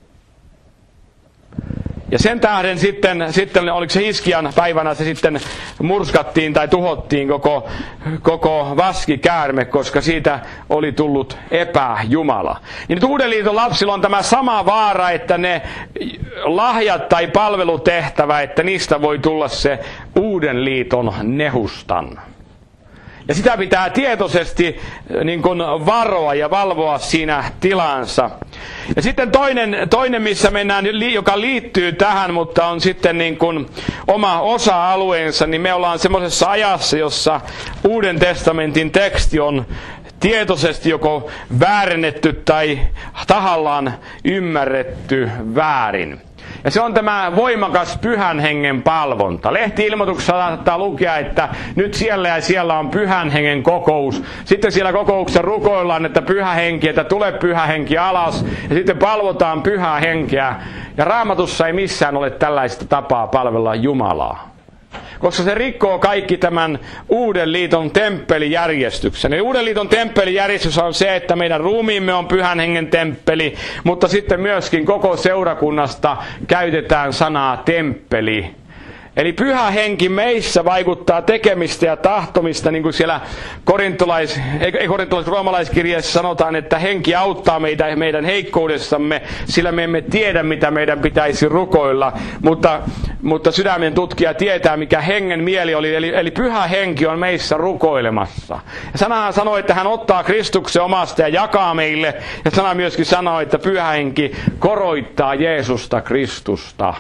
Ja sen tähden sitten, sitten oliko se Hiskian päivänä, se sitten murskattiin tai tuhottiin koko, koko vaskikäärme, koska siitä oli tullut epäjumala. Niin nyt Uuden liiton lapsilla on tämä sama vaara, että ne lahjat tai palvelutehtävä, että niistä voi tulla se Uuden liiton Nehustan. Ja sitä pitää tietoisesti niin kuin varoa ja valvoa siinä tilansa. Ja sitten toinen, toinen missä mennään, joka liittyy tähän, mutta on sitten niin kuin oma osa-alueensa, niin me ollaan semmoisessa ajassa, jossa Uuden testamentin teksti on tietoisesti joko väärennetty tai tahallaan ymmärretty väärin. Ja se on tämä voimakas pyhän hengen palvonta. Lehti-ilmoituksessa saattaa lukea, että nyt siellä ja siellä on pyhän hengen kokous. Sitten siellä kokouksessa rukoillaan, että pyhä henki, että tule pyhä henki alas. Ja sitten palvotaan pyhää henkeä. Ja Raamatussa ei missään ole tällaista tapaa palvella Jumalaa. Koska se rikkoo kaikki tämän Uuden liiton temppelijärjestyksen. Eli Uuden liiton temppelijärjestys on se, että meidän ruumiimme on pyhän hengen temppeli, mutta sitten myöskin koko seurakunnasta käytetään sanaa temppeli. Eli pyhä henki meissä vaikuttaa tekemistä ja tahtomista, niin kuin siellä korintolais, ei korintolais roomalaiskirjeessä sanotaan, että henki auttaa meitä meidän heikkoudessamme, sillä me emme tiedä, mitä meidän pitäisi rukoilla, mutta, mutta sydämen tutkija tietää, mikä hengen mieli oli, eli, eli pyhä henki on meissä rukoilemassa. Ja sanahan sanoo, että hän ottaa Kristuksen omasta ja jakaa meille, ja sana myöskin sanoo, että pyhä henki koroittaa Jeesusta Kristusta.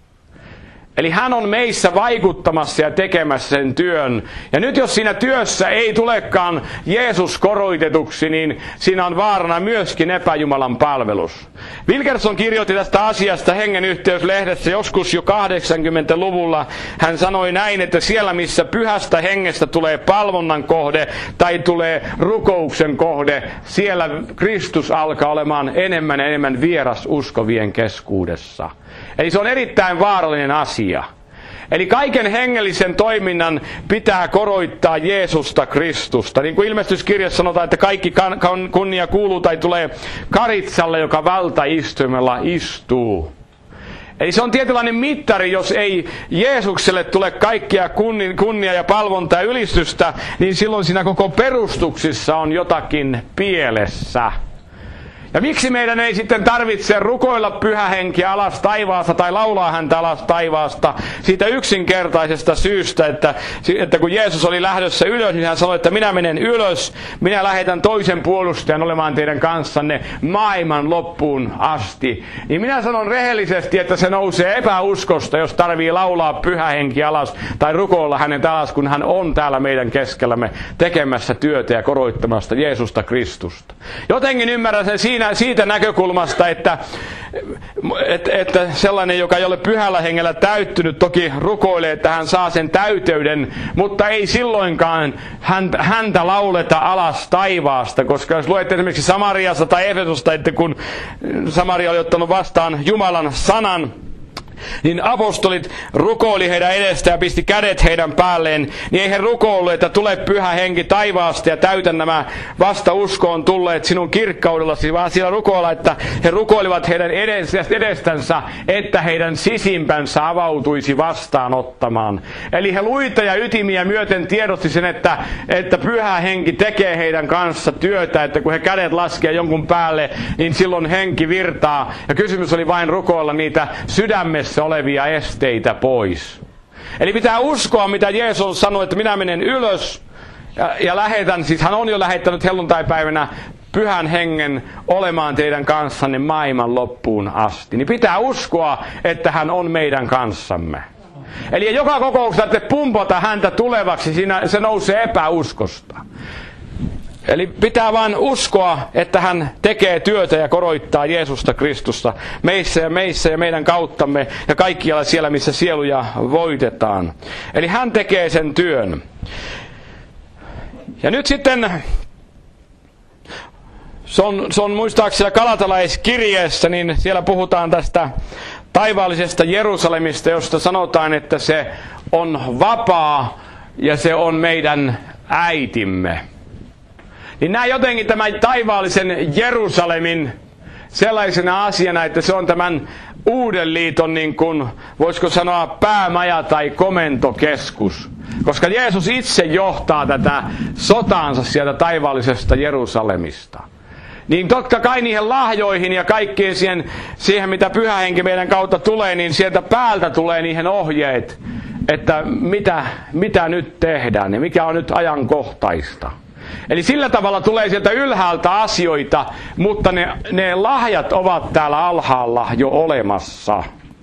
Eli hän on meissä vaikuttamassa ja tekemässä sen työn. Ja nyt jos siinä työssä ei tulekaan Jeesus koroitetuksi, niin siinä on vaarana myöskin epäjumalan palvelus. Wilkerson kirjoitti tästä asiasta Hengen yhteyslehdessä joskus jo kahdeksankymmentäluvulla. Hän sanoi näin, että siellä missä pyhästä hengestä tulee palvonnan kohde tai tulee rukouksen kohde, siellä Kristus alkaa olemaan enemmän ja enemmän vieras uskovien keskuudessa. Eli se on erittäin vaarallinen asia. Eli kaiken hengellisen toiminnan pitää koroittaa Jeesusta Kristusta. Niin kuin ilmestyskirjassa sanotaan, että kaikki kunnia kuuluu tai tulee Karitsalle, joka valtaistuimella istuu. Eli se on tietynlainen mittari, jos ei Jeesukselle tule kaikkia kunnia ja palvontaa ja ylistystä, niin silloin siinä koko perustuksissa on jotakin pielessä. Ja miksi meidän ei sitten tarvitse rukoilla pyhä henki alas taivaasta tai laulaa häntä alas taivaasta? Siitä yksinkertaisesta syystä, että, että kun Jeesus oli lähdössä ylös, niin hän sanoi, että minä menen ylös, minä lähetän toisen puolustajan olemaan teidän kanssanne maailman loppuun asti. Niin minä sanon rehellisesti, että se nousee epäuskosta, jos tarvii laulaa pyhä henki alas tai rukoilla hänet alas, kun hän on täällä meidän keskellämme tekemässä työtä ja koroittamasta Jeesusta Kristusta. Jotenkin ymmärrän sen siinä, siitä näkökulmasta, että, että, että sellainen, joka ei ole pyhällä hengellä täyttynyt, toki rukoilee, että hän saa sen täyteyden, mutta ei silloinkaan häntä, häntä lauleta alas taivaasta, koska jos luette esimerkiksi Samariasta tai Efesosta, että kun Samaria oli ottanut vastaan Jumalan sanan, niin apostolit rukoili heidän edestä ja pisti kädet heidän päälleen, niin ei he rukoillut, että tule pyhä henki taivaasta ja täytä nämä vasta uskoon tulleet sinun kirkkaudellasi, vaan siellä rukoilla, että he rukoilivat heidän edestänsä, että heidän sisimpänsä avautuisi vastaanottamaan. Eli he luita ja ytimiä myöten tiedosti sen, että, että pyhä henki tekee heidän kanssa työtä, että kun he kädet laskee jonkun päälle, niin silloin henki virtaa. Ja kysymys oli vain rukoilla niitä sydämessä olevia esteitä pois. Eli pitää uskoa, mitä Jeesus sanoi, että minä menen ylös ja, ja lähetän, siis hän on jo lähettänyt helluntaipäivänä pyhän hengen olemaan teidän kanssanne maailman loppuun asti. Niin pitää uskoa, että hän on meidän kanssamme. Eli joka kokouksessa te pumpata häntä tulevaksi, siinä se nousee epäuskosta. Eli pitää vain uskoa, että hän tekee työtä ja koroittaa Jeesusta Kristusta meissä ja meissä ja meidän kauttamme ja kaikkialla siellä, missä sieluja voitetaan. Eli hän tekee sen työn. Ja nyt sitten, se on, se on muistaakseni Galatalaiskirjeessä, niin siellä puhutaan tästä taivaallisesta Jerusalemista, josta sanotaan, että se on vapaa ja se on meidän äitimme. Niin näin jotenkin tämän taivaallisen Jerusalemin sellaisena asiana, että se on tämän uuden liiton, niin kuin, voisiko sanoa, päämaja tai komentokeskus. Koska Jeesus itse johtaa tätä sotaansa sieltä taivaallisesta Jerusalemista. Niin totta kai niihin lahjoihin ja kaikkeen siihen, siihen, mitä Pyhä Henki meidän kautta tulee, niin sieltä päältä tulee niihin ohjeet, että mitä, mitä nyt tehdään ja mikä on nyt ajankohtaista. Eli sillä tavalla tulee sieltä ylhäältä asioita, mutta ne, ne lahjat ovat täällä alhaalla jo olemassa.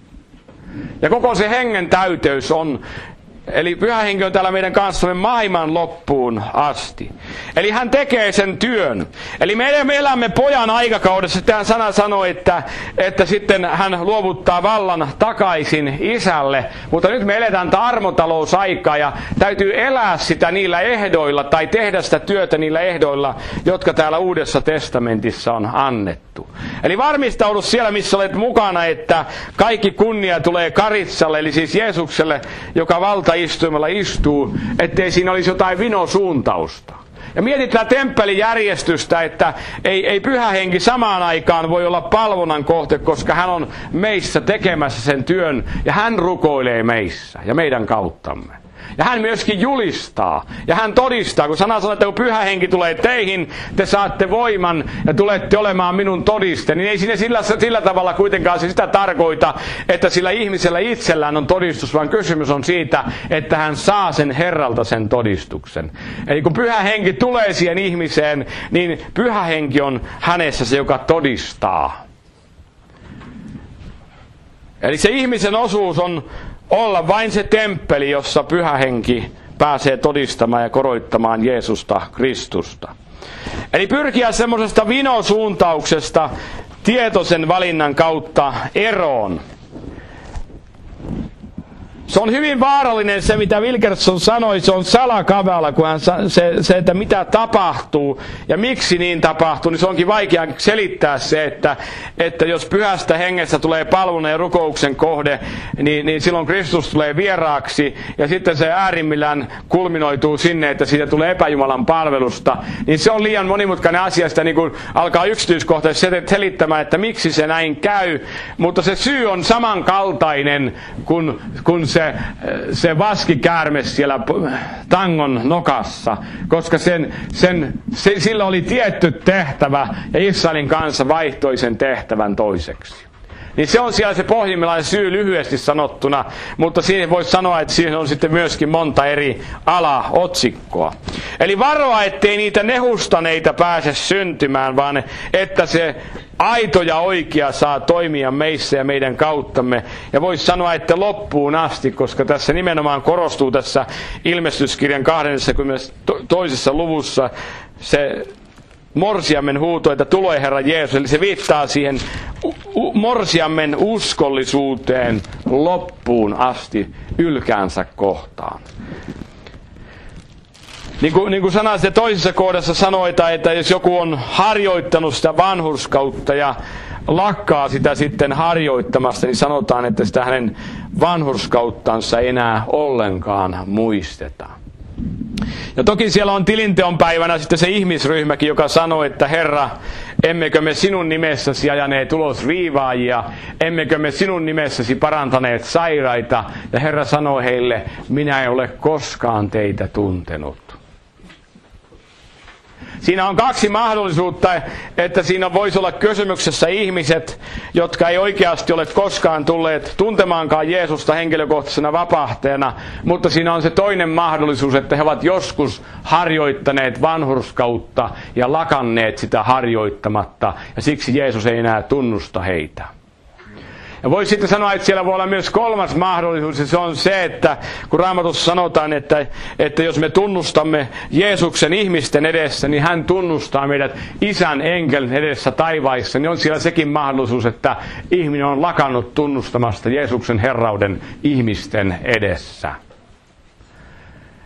Ja koko se hengen täyteys on, eli Pyhä Henki on täällä meidän kanssamme maailman loppuun asti. Eli hän tekee sen työn. Eli me, me elämme pojan aikakaudessa. Tämä sana sanoo, että, että sitten hän luovuttaa vallan takaisin isälle. Mutta nyt me eletään armotalousaikaa ja täytyy elää sitä niillä ehdoilla tai tehdä sitä työtä niillä ehdoilla, jotka täällä Uudessa testamentissa on annettu. Eli varmistaudu siellä, missä olet mukana, että kaikki kunnia tulee Karitsalle, eli siis Jeesukselle, joka valtaistuimella istuu, ettei siinä olisi jotain vinosuuntausta. Ja mietitään temppelijärjestystä, että ei, ei Pyhä Henki samaan aikaan voi olla palvonnan kohte, koska hän on meissä tekemässä sen työn ja hän rukoilee meissä ja meidän kauttamme. Ja hän myöskin julistaa ja hän todistaa, kun sana sanoo, että kun Pyhä Henki tulee teihin, te saatte voiman ja tulette olemaan minun todiste. Niin ei siinä sillä, sillä tavalla kuitenkaan se sitä tarkoita, että sillä ihmisellä itsellään on todistus, vaan kysymys on siitä, että hän saa sen Herralta sen todistuksen. Eli kun Pyhä Henki tulee siihen ihmiseen, niin Pyhä Henki on hänessä se, joka todistaa. Eli se ihmisen osuus on olla vain se temppeli, jossa Pyhä Henki pääsee todistamaan ja koroittamaan Jeesusta Kristusta. Eli pyrkiä semmoisesta vinosuuntauksesta tietoisen valinnan kautta eroon. Se on hyvin vaarallinen se, mitä Wilkerson sanoi, se on salakavala, kun hän se, se, että mitä tapahtuu ja miksi niin tapahtuu, niin se onkin vaikea selittää se, että, että jos Pyhästä Hengestä tulee palvonnan ja rukouksen kohde, niin, niin silloin Kristus tulee vieraaksi ja sitten se äärimmillään kulminoituu sinne, että siitä tulee epäjumalan palvelusta, niin se on liian monimutkainen asia, sitä niin kuin alkaa yksityiskohtaisesti selittämään, että miksi se näin käy, mutta se syy on samankaltainen kuin, kuin se Se, se vaskikäärme siellä tangon nokassa, koska sen, sen, se, sillä oli tietty tehtävä ja Israelin kanssa vaihtoi sen tehtävän toiseksi. Niin se on siellä se pohjimmillaan syy lyhyesti sanottuna, mutta siihen voisi sanoa, että siihen on sitten myöskin monta eri alaotsikkoa. Eli varoa, ettei niitä nehustaneita pääse syntymään, vaan että se aito ja oikea saa toimia meissä ja meidän kauttamme. Ja voisi sanoa, että loppuun asti, koska tässä nimenomaan korostuu tässä ilmestyskirjan kahdeskymmenestoinen luvussa se morsiammen huuto, että tulee Herra Jeesus. Eli se viittaa siihen morsiammen uskollisuuteen loppuun asti ylkäänsä kohtaan. Niin kuin, niin kuin sana se toisessa kohdassa sanoita, että jos joku on harjoittanut sitä vanhurskautta ja lakkaa sitä sitten harjoittamasta, niin sanotaan, että sitä hänen vanhurskauttansa ei enää ollenkaan muisteta. Ja toki siellä on tilinteon päivänä sitten se ihmisryhmäkin, joka sanoo, että Herra, emmekö me sinun nimessäsi ajaneet ulos riivaajia, emmekö me sinun nimessäsi parantaneet sairaita. Ja Herra sanoo heille, minä en ole koskaan teitä tuntenut. Siinä on kaksi mahdollisuutta, että siinä voisi olla kysymyksessä ihmiset, jotka ei oikeasti ole koskaan tulleet tuntemaankaan Jeesusta henkilökohtaisena vapahtajana, mutta siinä on se toinen mahdollisuus, että he ovat joskus harjoittaneet vanhurskautta ja lakanneet sitä harjoittamatta, ja siksi Jeesus ei enää tunnusta heitä. Ja voisi sitten sanoa, että siellä voi olla myös kolmas mahdollisuus, ja se on se, että kun Raamatussa sanotaan, että, että jos me tunnustamme Jeesuksen ihmisten edessä, niin hän tunnustaa meidät Isän enkelin edessä taivaissa, niin on siellä sekin mahdollisuus, että ihminen on lakannut tunnustamasta Jeesuksen herrauden ihmisten edessä.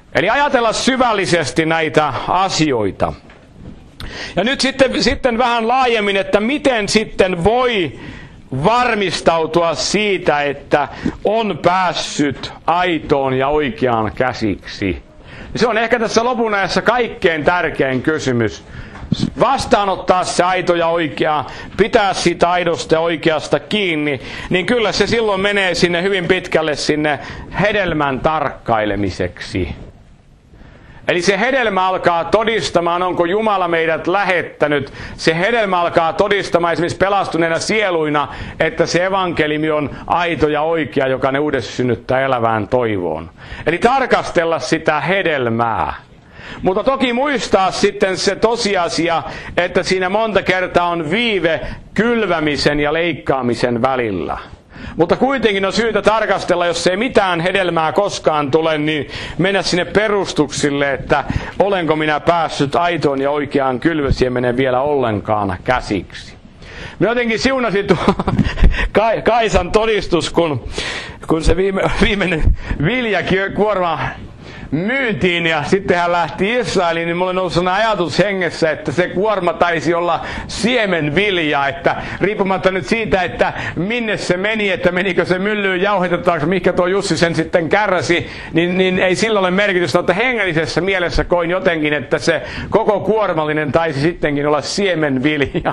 Eli ajatella syvällisesti näitä asioita. Ja nyt sitten, sitten vähän laajemmin, että miten sitten voi varmistautua siitä, että on päässyt aitoon ja oikeaan käsiksi. Se on ehkä tässä lopun ajassa kaikkein tärkein kysymys. Vastaanottaa se aito ja oikea, pitää siitä aidosta ja oikeasta kiinni, niin kyllä se silloin menee sinne hyvin pitkälle sinne hedelmän tarkkailemiseksi. Eli se hedelmä alkaa todistamaan, onko Jumala meidät lähettänyt. Se hedelmä alkaa todistamaan esimerkiksi pelastuneena sieluina, että se evankeliumi on aito ja oikea, joka ne uudessa synnyttää elävään toivoon. Eli tarkastella sitä hedelmää. Mutta toki muistaa sitten se tosiasia, että siinä monta kertaa on viive kylvämisen ja leikkaamisen välillä. Mutta kuitenkin on syytä tarkastella, jos ei mitään hedelmää koskaan tule, niin mennä sinne perustuksille, että olenko minä päässyt aitoon ja oikeaan kylvösiemenen vielä ollenkaan käsiksi. Minä jotenkin siunasin tuo Kaisan todistus, kun, kun se viime, viimeinen viljakuorma myytiin ja sitten hän lähti Israeliin, niin mulle nousi ajatus hengessä, että se kuorma taisi olla siemenvilja, että riippumatta nyt siitä, että minne se meni, että menikö se myllyyn jauhetetaanko, mikä tuo Jussi sen sitten kärräsi, niin, niin ei sillä ole merkitystä, mutta hengellisessä mielessä koin jotenkin, että se koko kuormallinen taisi sittenkin olla siemenvilja.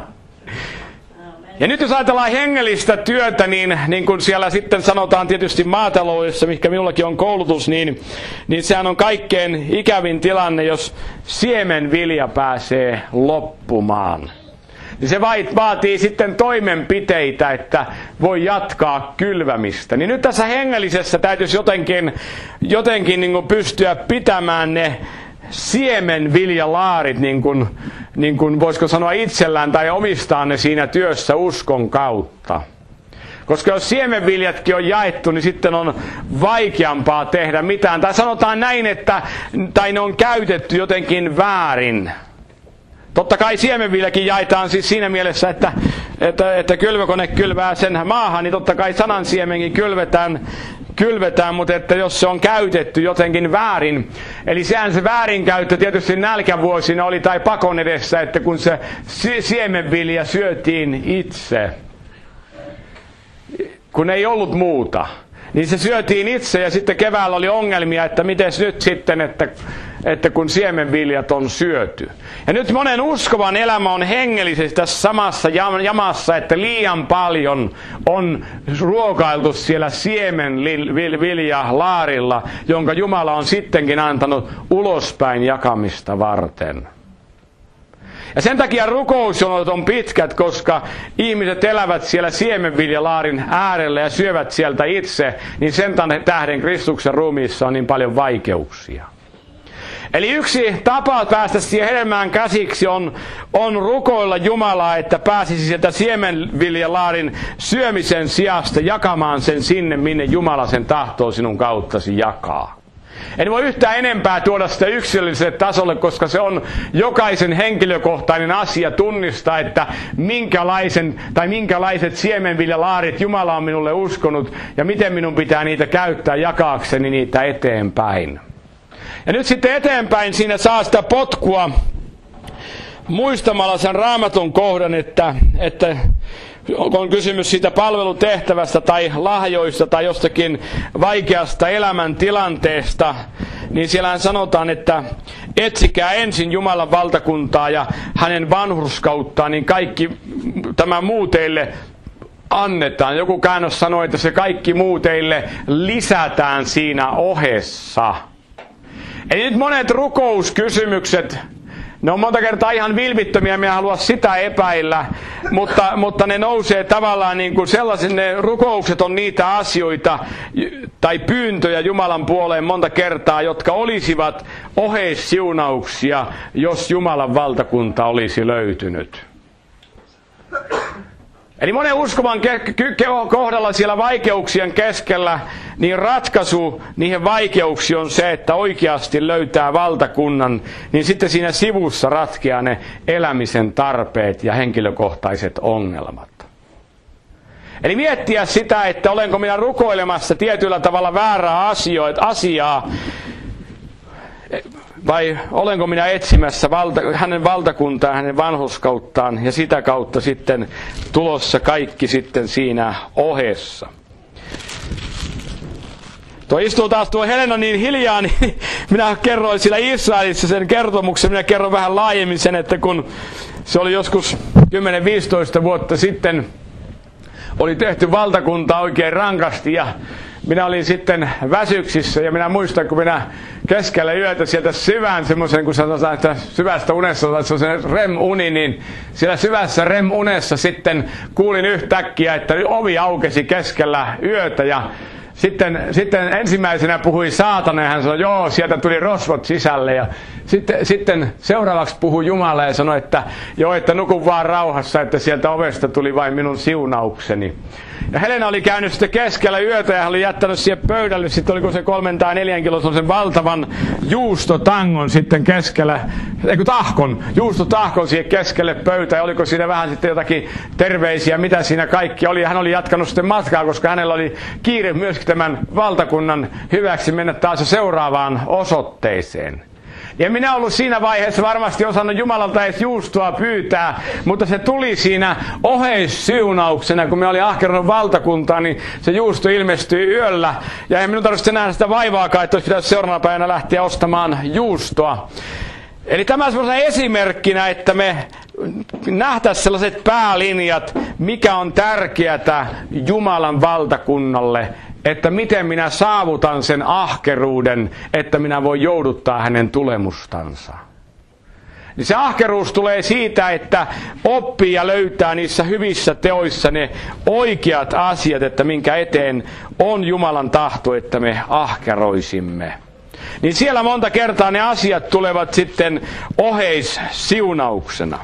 Ja nyt jos ajatellaan hengellistä työtä, niin, niin kuin siellä sitten sanotaan tietysti maataloudessa, mikä minullakin on koulutus, niin, niin sehän on kaikkein ikävin tilanne, jos siemenvilja pääsee loppumaan. Niin se vaatii sitten toimenpiteitä, että voi jatkaa kylvämistä. Niin nyt tässä hengellisessä täytyisi jotenkin, jotenkin niin kuin pystyä pitämään ne siemenviljalaarit, niin kuin, niin kuin voisiko sanoa itsellään tai omistaa ne siinä työssä uskon kautta. Koska jos siemenviljatkin on jaettu, niin sitten on vaikeampaa tehdä mitään. Tai sanotaan näin, että tai ne on käytetty jotenkin väärin. Totta kai siemenviljakin jaetaan siis siinä mielessä, että, että, että kylvökone kylvää sen maahan, niin totta kai sanansiemenkin kylvetään, kylvetään, mutta että jos se on käytetty jotenkin väärin, eli sehän se väärinkäyttö tietysti nälkävuosina oli tai pakon edessä, että kun se siemenvilja syötiin itse, kun ei ollut muuta, niin se syötiin itse ja sitten keväällä oli ongelmia, että miten nyt sitten, että, että kun siemenviljat on syöty. Ja nyt monen uskovan elämä on hengellisesti tässä samassa jamassa, että liian paljon on ruokailtu siellä siemenviljalaarilla, jonka Jumala on sittenkin antanut ulospäin jakamista varten. Ja sen takia rukousjonot on pitkät, koska ihmiset elävät siellä siemenviljalaarin äärellä ja syövät sieltä itse, niin sen tähden Kristuksen ruumiissa on niin paljon vaikeuksia. Eli yksi tapa päästä siihen hedelmään käsiksi on, on rukoilla Jumalaa, että pääsisi sieltä siemenviljalaarin syömisen sijasta jakamaan sen sinne, minne Jumala sen tahtoo sinun kauttasi jakaa. En voi yhtään enempää tuoda sitä yksilölliselle tasolle, koska se on jokaisen henkilökohtainen asia tunnistaa, että minkälaisen tai minkälaiset siemenviljalaarit Jumala on minulle uskonut ja miten minun pitää niitä käyttää jakaakseni niitä eteenpäin. Ja nyt sitten eteenpäin siinä saa sitä potkua muistamalla sen Raamatun kohdan, että, että on kysymys siitä palvelutehtävästä tai lahjoista tai jostakin vaikeasta elämäntilanteesta, niin siellähän sanotaan, että etsikää ensin Jumalan valtakuntaa ja hänen vanhurskauttaan, niin kaikki tämä muu teille annetaan. Joku käännös sanoi, että se kaikki muu teille lisätään siinä ohessa. Eli nyt monet rukouskysymykset, ne on monta kertaa ihan vilpittömiä, minä en halua sitä epäillä, mutta, mutta ne nousee tavallaan niin kuin sellaisen, ne rukoukset on niitä asioita tai pyyntöjä Jumalan puoleen monta kertaa, jotka olisivat oheissiunauksia, jos Jumalan valtakunta olisi löytynyt. Eli monen uskovan kohdalla siellä vaikeuksien keskellä, niin ratkaisu niihin vaikeuksiin on se, että oikeasti löytää valtakunnan, niin sitten siinä sivussa ratkeaa ne elämisen tarpeet ja henkilökohtaiset ongelmat. Eli miettiä sitä, että olenko minä rukoilemassa tietyllä tavalla väärää asiaa, vai olenko minä etsimässä valta, hänen valtakuntaan, hänen vanhurskauttaan ja sitä kautta sitten tulossa kaikki sitten siinä ohessa. Tuo istuu taas tuo Helena niin hiljaa, niin minä kerroin siellä Israelissa sen kertomuksen. Minä kerron vähän laajemmin sen, että kun se oli joskus kymmenen viisitoista vuotta sitten, oli tehty valtakunta oikein rankasti ja minä olin sitten väsyksissä ja minä muistan, kun minä keskellä yötä sieltä syvään semmoisen, kun sanotaan, että syvästä unessa, että se on se rem-uni, niin siellä syvässä rem-unessa sitten kuulin yhtäkkiä, että ovi aukesi keskellä yötä ja Sitten, sitten ensimmäisenä puhui saatana ja hän sanoi, joo, sieltä tuli rosvot sisälle. Ja sitten, sitten seuraavaksi puhui Jumala ja sanoi, että joo, että nukun vaan rauhassa, että sieltä ovesta tuli vain minun siunaukseni. Ja Helena oli käynyt sitten keskellä yötä ja hän oli jättänyt siihen pöydälle, sitten oliko se kolmen tai neljän kilon sen valtavan juustotangon sitten keskellä, eikö tahkon, juustotahkon siihen keskelle pöytään. Ja oliko siinä vähän sitten jotakin terveisiä, mitä siinä kaikki oli. Ja hän oli jatkanut sitten matkaa, koska hänellä oli kiire myöskin tämän valtakunnan hyväksi mennä taas seuraavaan osoitteeseen. Ja minä ollut siinä vaiheessa varmasti osannut Jumalalta edes juustoa pyytää, mutta se tuli siinä oheissiunauksena, kun me oli ahkerannut valtakuntaa, niin se juusto ilmestyi yöllä. Ja ei minun tarvitse enää sitä vaivaakaan, että olisi pitänyt seuraavana päivänä lähteä ostamaan juustoa. Eli tämä on sellaisena esimerkkinä, että me nähtäisiin sellaiset päälinjat, mikä on tärkeää Jumalan valtakunnalle, että miten minä saavutan sen ahkeruuden, että minä voin jouduttaa hänen tulemustansa. Niin se ahkeruus tulee siitä, että oppii ja löytää niissä hyvissä teoissa ne oikeat asiat, että minkä eteen on Jumalan tahto, että me ahkeroisimme. Niin siellä monta kertaa ne asiat tulevat sitten oheissiunauksena.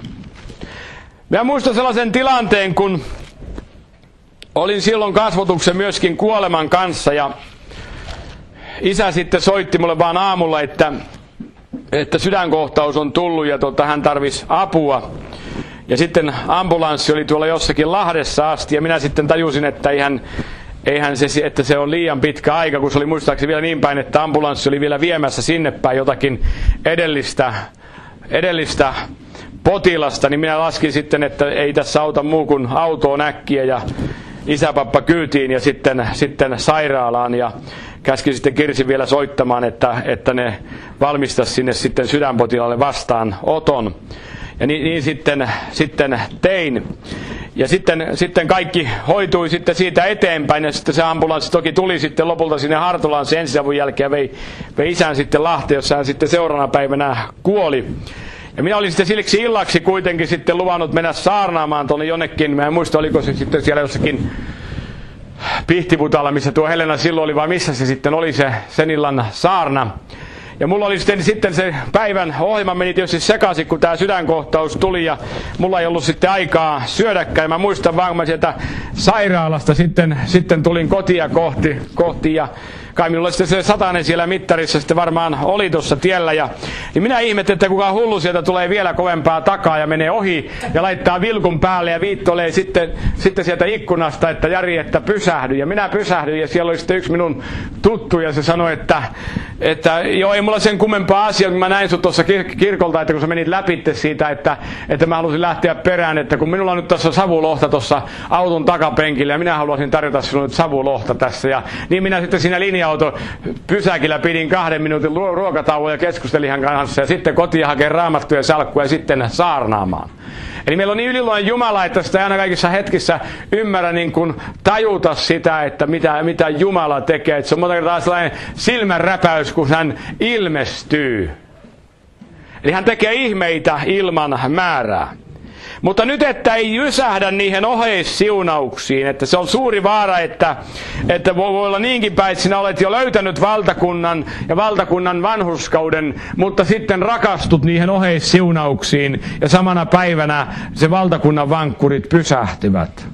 Mä muistan sellaisen tilanteen, kun olin silloin kasvatuksen myöskin kuoleman kanssa ja isä sitten soitti mulle vaan aamulla, että, että sydänkohtaus on tullut ja tota, hän tarvisi apua. Ja sitten ambulanssi oli tuolla jossakin Lahdessa asti ja minä sitten tajusin, että eihän, eihän se, että se on liian pitkä aika, kun se oli muistaakseni vielä niin päin, että ambulanssi oli vielä viemässä sinne päin jotakin edellistä, edellistä potilasta, niin minä laskin sitten, että ei tässä auta muu kuin autoon äkkiä ja isäpappa kyytiin ja sitten, sitten sairaalaan ja käski sitten Kirsi vielä soittamaan, että, että ne valmistaisi sinne sitten sydänpotilaalle vastaan oton. Ja niin, niin sitten, sitten tein. Ja sitten, sitten kaikki hoitui sitten siitä eteenpäin ja sitten se ambulanssi toki tuli sitten lopulta sinne Hartolaan sen ensisavun jälkeen ja vei, vei isän sitten Lahteen, jossa hän sitten seuraavana päivänä kuoli. Ja minä olin sitten siksi illaksi kuitenkin sitten luvannut mennä saarnaamaan tuonne jonnekin, mä en muista oliko se sitten siellä jossakin Pihtiputalla, missä tuo Helena silloin oli, vai missä se sitten oli se sen illan saarna. Ja mulla oli sitten, sitten se päivän ohjelma meni tietysti sekaisin, kun tämä sydänkohtaus tuli ja mulla ei ollut sitten aikaa syödäkään. Mä muistan vaan, kun mä sieltä sairaalasta sitten, sitten tulin kotia kohti, kohti ja kai minulla sitten se satanen siellä mittarissa sitten varmaan oli tuossa tiellä. Ja, niin minä ihmettelin, että kuka hullu sieltä tulee vielä kovempaa takaa ja menee ohi ja laittaa vilkun päälle ja viittolee sitten, sitten sieltä ikkunasta, että Jari, että pysähdy. Ja minä pysähdyin ja siellä oli sitten yksi minun tuttu ja se sanoi, että, että joo, ei mulla sen kummempaa asiaa, kun mä näin sut tuossa kirkolta, että kun sä menit läpitte siitä, että, että mä halusin lähteä perään, että kun minulla on nyt tuossa savulohta tuossa auton takapenkillä ja minä haluaisin tarjota sinulle nyt savulohta tässä. Ja niin minä sitten siinä linja-auto pysäkillä pidin kahden minuutin ruokatauon ja keskustelin hän kanssa ja sitten kotiin hakee raamattuja salkkuja ja sitten saarnaamaan. Eli meillä on niin yliluoinen Jumala, että sitä aina kaikissa hetkissä ymmärrä niin kuin tajuta sitä, että mitä, mitä Jumala tekee. Että se on monta kertaa sellainen silmänräpäys, kun hän ilmestyy. Eli hän tekee ihmeitä ilman määrää. Mutta nyt, että ei jysähdä niihin oheissiunauksiin, että se on suuri vaara, että, että voi olla niinkin päin, että sinä olet jo löytänyt valtakunnan ja valtakunnan vanhurskauden, mutta sitten rakastut niihin oheissiunauksiin ja samana päivänä se valtakunnan vankkurit pysähtyvät.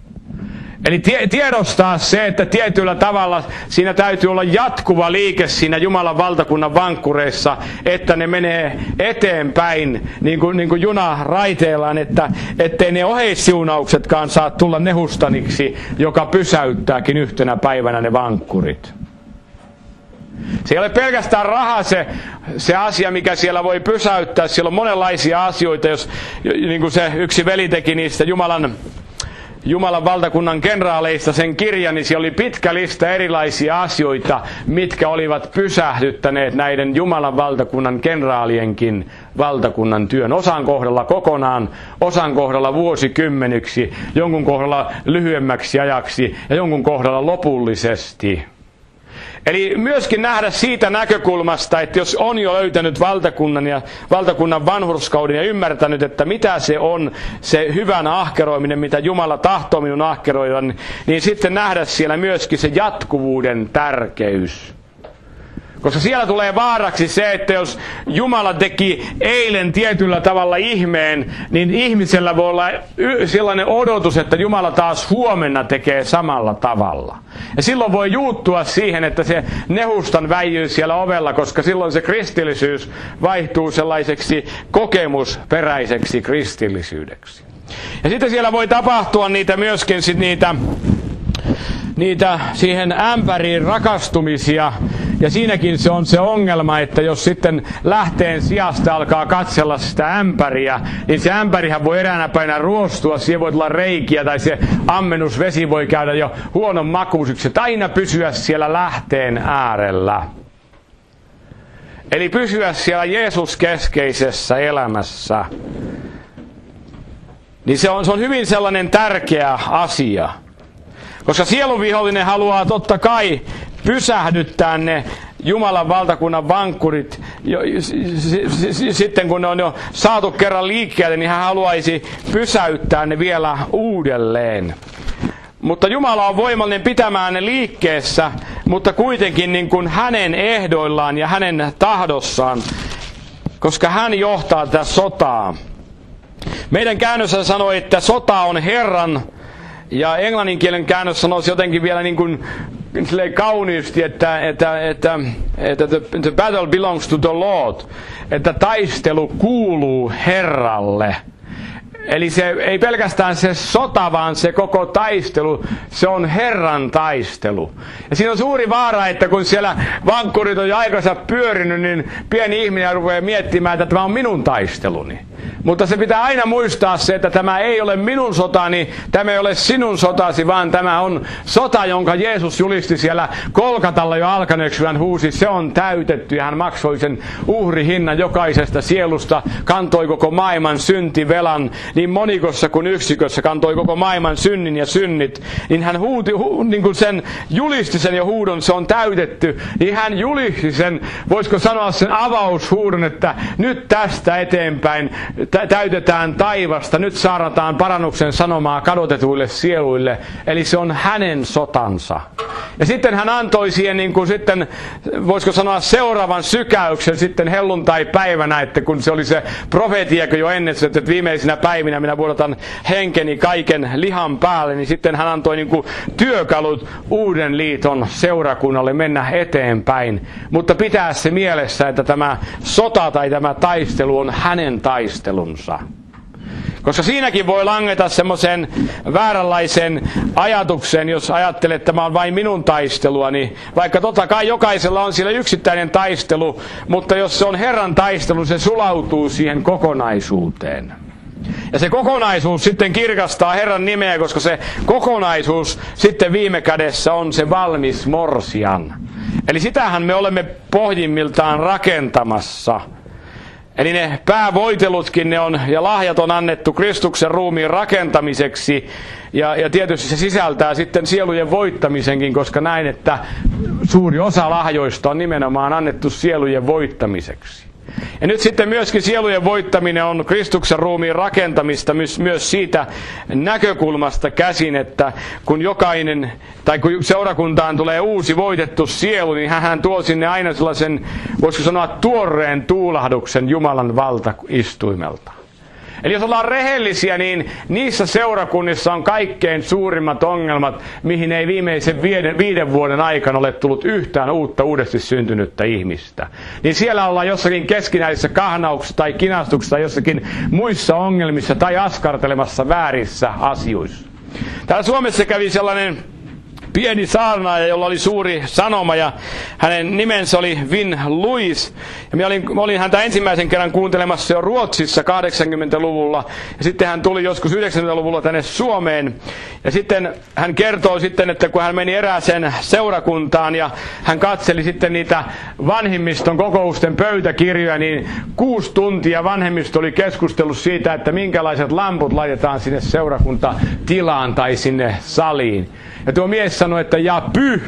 Eli tie, tiedostaa se, että tietyllä tavalla siinä täytyy olla jatkuva liike siinä Jumalan valtakunnan vankkureissa, että ne menee eteenpäin niin kuin, niin kuin juna raiteillaan, että ettei ne oheissiunauksetkaan saa tulla nehustaniksi, joka pysäyttääkin yhtenä päivänä ne vankkurit. Se ei ole pelkästään raha se, se asia, mikä siellä voi pysäyttää. Siellä on monenlaisia asioita, jos niin kuin se yksi veli teki niistä Jumalan, Jumalan valtakunnan kenraaleista sen kirjan, niin siellä oli pitkä lista erilaisia asioita, mitkä olivat pysähdyttäneet näiden Jumalan valtakunnan kenraalienkin valtakunnan työn. Osan kohdalla kokonaan, osan kohdalla vuosikymmeniksi, jonkun kohdalla lyhyemmäksi ajaksi ja jonkun kohdalla lopullisesti. Eli myöskin nähdä siitä näkökulmasta, että jos on jo löytänyt valtakunnan ja valtakunnan vanhurskauden ja ymmärtänyt, että mitä se on, se hyvän ahkeroiminen, mitä Jumala tahtoo minun ahkeroida, niin sitten nähdä siellä myöskin se jatkuvuuden tärkeys. Koska siellä tulee vaaraksi se, että jos Jumala teki eilen tietyllä tavalla ihmeen, niin ihmisellä voi olla sellainen odotus, että Jumala taas huomenna tekee samalla tavalla. Ja silloin voi juuttua siihen, että se nehustan väijyy siellä ovella, koska silloin se kristillisyys vaihtuu sellaiseksi kokemusperäiseksi kristillisyydeksi. Ja sitten siellä voi tapahtua niitä myöskin sit niitä... niitä siihen ämpäriin rakastumisia, ja siinäkin se on se ongelma, että jos sitten lähteen sijasta alkaa katsella sitä ämpäriä, niin se ämpärihän voi eräänä päivänä ruostua, siihen voi tulla reikiä, tai se ammennusvesi voi käydä jo huonon makuisiksi, että aina pysyä siellä lähteen äärellä. Eli pysyä siellä Jeesus-keskeisessä elämässä. Niin se on, se on hyvin sellainen tärkeä asia. Koska sielunvihollinen haluaa totta kai pysähdyttää ne Jumalan valtakunnan vankkurit. Jo, sitten kun ne on jo saatu kerran liikkeelle, niin hän haluaisi pysäyttää ne vielä uudelleen. Mutta Jumala on voimallinen pitämään ne liikkeessä, mutta kuitenkin niin kuin hänen ehdoillaan ja hänen tahdossaan, koska hän johtaa tätä sotaa. Meidän käännössä sanoi, että sota on Herran. Ja englanninkielen käännös sanoisi jotenkin vielä niin kuin kauniisti, että, että, että, että the, the battle belongs to the Lord, että taistelu kuuluu Herralle. Eli se ei pelkästään se sota, vaan se koko taistelu, se on Herran taistelu. Ja siinä on suuri vaara, että kun siellä vankkurit on jo aikansa pyörinyt, niin pieni ihminen rupeaa miettimään, että tämä on minun taisteluni. Mutta se pitää aina muistaa se, että tämä ei ole minun sotani, tämä ei ole sinun sotasi, vaan tämä on sota, jonka Jeesus julisti siellä Kolkatalla jo alkaneeksi. Hän huusi, se on täytetty, ja hän maksoi sen uhrihinnan jokaisesta sielusta, kantoi koko maailman syntivelan, niin monikossa kuin yksikössä, kantoi koko maailman synnin ja synnit. Niin hän huuti, hu, niin kuin sen julisti sen jo huudon, se on täytetty, niin hän julisti sen, voisiko sanoa sen avaushuudon, että nyt tästä eteenpäin täytetään taivasta, nyt saarataan parannuksen sanomaa kadotetuille sieluille, eli se on hänen sotansa. Ja sitten hän antoi siihen niin kuin sitten, voisiko sanoa seuraavan sykäyksen sitten helluntai-päivänä, että kun se oli se profeetiakö jo ennen, että viimeisinä päivinä minä vuodotan henkeni kaiken lihan päälle, niin sitten hän antoi niin kuin työkalut uuden liiton seurakunnalle mennä eteenpäin. Mutta pitää se mielessä, että tämä sota tai tämä taistelu on hänen taistelunsa. Koska siinäkin voi langeta semmoisen vääränlaisen ajatuksen, jos ajattelet, että tämä on vain minun taisteluani. Vaikka totta kai jokaisella on siellä yksittäinen taistelu, mutta jos se on Herran taistelu, se sulautuu siihen kokonaisuuteen. Ja se kokonaisuus sitten kirkastaa Herran nimeä, koska se kokonaisuus sitten viime kädessä on se valmis morsian. Eli sitähän me olemme pohjimmiltaan rakentamassa. Eli ne päävoitelutkin ne on, ja lahjat on annettu Kristuksen ruumiin rakentamiseksi. Ja, ja tietysti se sisältää sitten sielujen voittamisenkin, koska näin, että suuri osa lahjoista on nimenomaan annettu sielujen voittamiseksi. Ja nyt sitten myöskin sielujen voittaminen on Kristuksen ruumiin rakentamista myös, myös siitä näkökulmasta käsin, että kun jokainen, tai kun seurakuntaan tulee uusi voitettu sielu, niin hän tuo sinne aina sellaisen, voisiko sanoa, tuoreen tuulahduksen Jumalan valtaistuimelta. Eli jos ollaan rehellisiä, niin niissä seurakunnissa on kaikkein suurimmat ongelmat, mihin ei viimeisen viiden, viiden vuoden aikana ole tullut yhtään uutta uudesti syntynyttä ihmistä. Niin siellä ollaan jossakin keskinäisissä kahnauksissa tai kinastuksissa tai jossakin muissa ongelmissa tai askartelemassa väärissä asioissa. Täällä Suomessa kävi sellainen pieni saarnaaja, jolla oli suuri sanoma, ja hänen nimensä oli Vin Lewis. Ja minä olin, olin häntä ensimmäisen kerran kuuntelemassa jo Ruotsissa kahdeksankymmentäluvulla, ja sitten hän tuli joskus yhdeksänkymmentäluvulla tänne Suomeen. Ja sitten hän kertoo sitten, että kun hän meni erääseen seurakuntaan, ja hän katseli sitten niitä vanhimmiston kokousten pöytäkirjoja, niin kuusi tuntia vanhemmisto oli keskustellut siitä, että minkälaiset lamput laitetaan sinne seurakuntatilaan tai sinne saliin. Ja tuo mies sanoi, että ja pyh!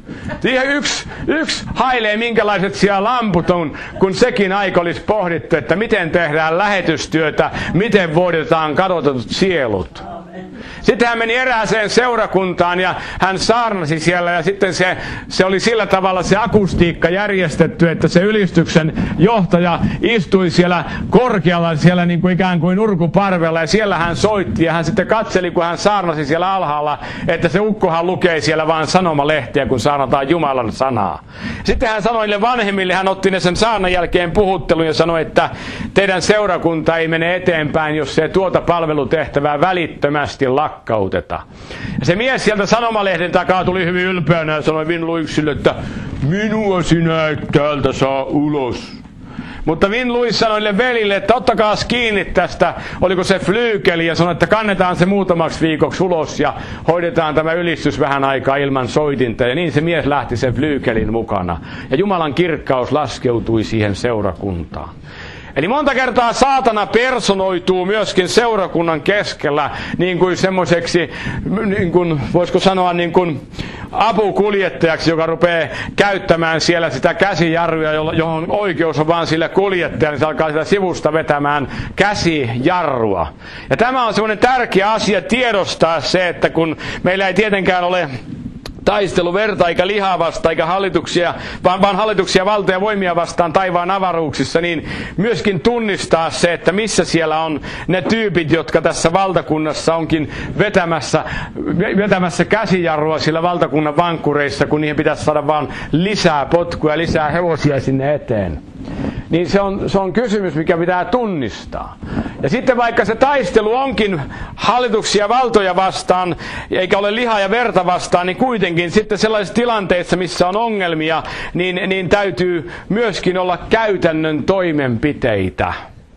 Yksi, yksi hailee, minkälaiset siellä lamput on, kun sekin aika olisi pohdittu, että miten tehdään lähetystyötä, miten voidetaan kadotetut sielut. Sitten hän meni erääseen seurakuntaan ja hän saarnasi siellä, ja sitten se, se oli sillä tavalla se akustiikka järjestetty, että se ylistyksen johtaja istui siellä korkealla, siellä niin kuin ikään kuin urkuparvella, ja siellä hän soitti, ja hän sitten katseli, kun hän saarnasi siellä alhaalla, että se ukkohan lukee siellä vaan sanomalehtiä, kun saarnataan Jumalan sanaa. Sitten hän sanoi niille vanhemmille, hän otti ne sen saarnan jälkeen puhuttelun ja sanoi, että teidän seurakunta ei mene eteenpäin, jos se tuota palvelutehtävää välittömästi lakkauteta. Ja se mies sieltä sanomalehden takaa tuli hyvin ylpeänä ja sanoi Vin Lewisille, että minua sinä et täältä saa ulos. Mutta Vin Lewis sanoi niille velille, että ottakaa kiinni tästä, oliko se flyykeli, ja sanoi, että kannetaan se muutamaksi viikoksi ulos ja hoidetaan tämä ylistys vähän aikaa ilman soitinta. Ja niin se mies lähti sen flyykelin mukana. Ja Jumalan kirkkaus laskeutui siihen seurakuntaan. Eli monta kertaa saatana personoituu myöskin seurakunnan keskellä niin kuin semmoiseksi, niin kuin, voisiko sanoa niin kuin apukuljettajaksi, joka rupeaa käyttämään siellä sitä käsijarrua, johon oikeus on vaan sille kuljettajalle, niin se alkaa sitä sivusta vetämään käsijarrua. Ja tämä on semmoinen tärkeä asia tiedostaa se, että kun meillä ei tietenkään ole taistelu verta eikä lihaa vastaan, eikä hallituksia, vaan, vaan hallituksia, valtoja ja voimia vastaan taivaan avaruuksissa, niin myöskin tunnistaa se, että missä siellä on ne tyypit, jotka tässä valtakunnassa onkin vetämässä, vetämässä käsijarrua sillä valtakunnan vankkureissa, kun niihin pitäisi saada vaan lisää potkuja, lisää hevosia sinne eteen. Niin se on, se on kysymys, mikä pitää tunnistaa. Ja sitten vaikka se taistelu onkin hallituksia valtoja vastaan, eikä ole lihaa ja verta vastaan, niin kuitenkin sitten sellaisissa tilanteissa, missä on ongelmia, niin, niin täytyy myöskin olla käytännön toimenpiteitä.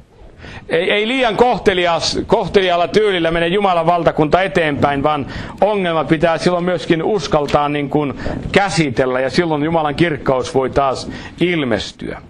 Ei, ei liian kohteliaalla tyylillä mene Jumalan valtakunta eteenpäin, vaan ongelmat pitää silloin myöskin uskaltaa niin kuin käsitellä, ja silloin Jumalan kirkkaus voi taas ilmestyä.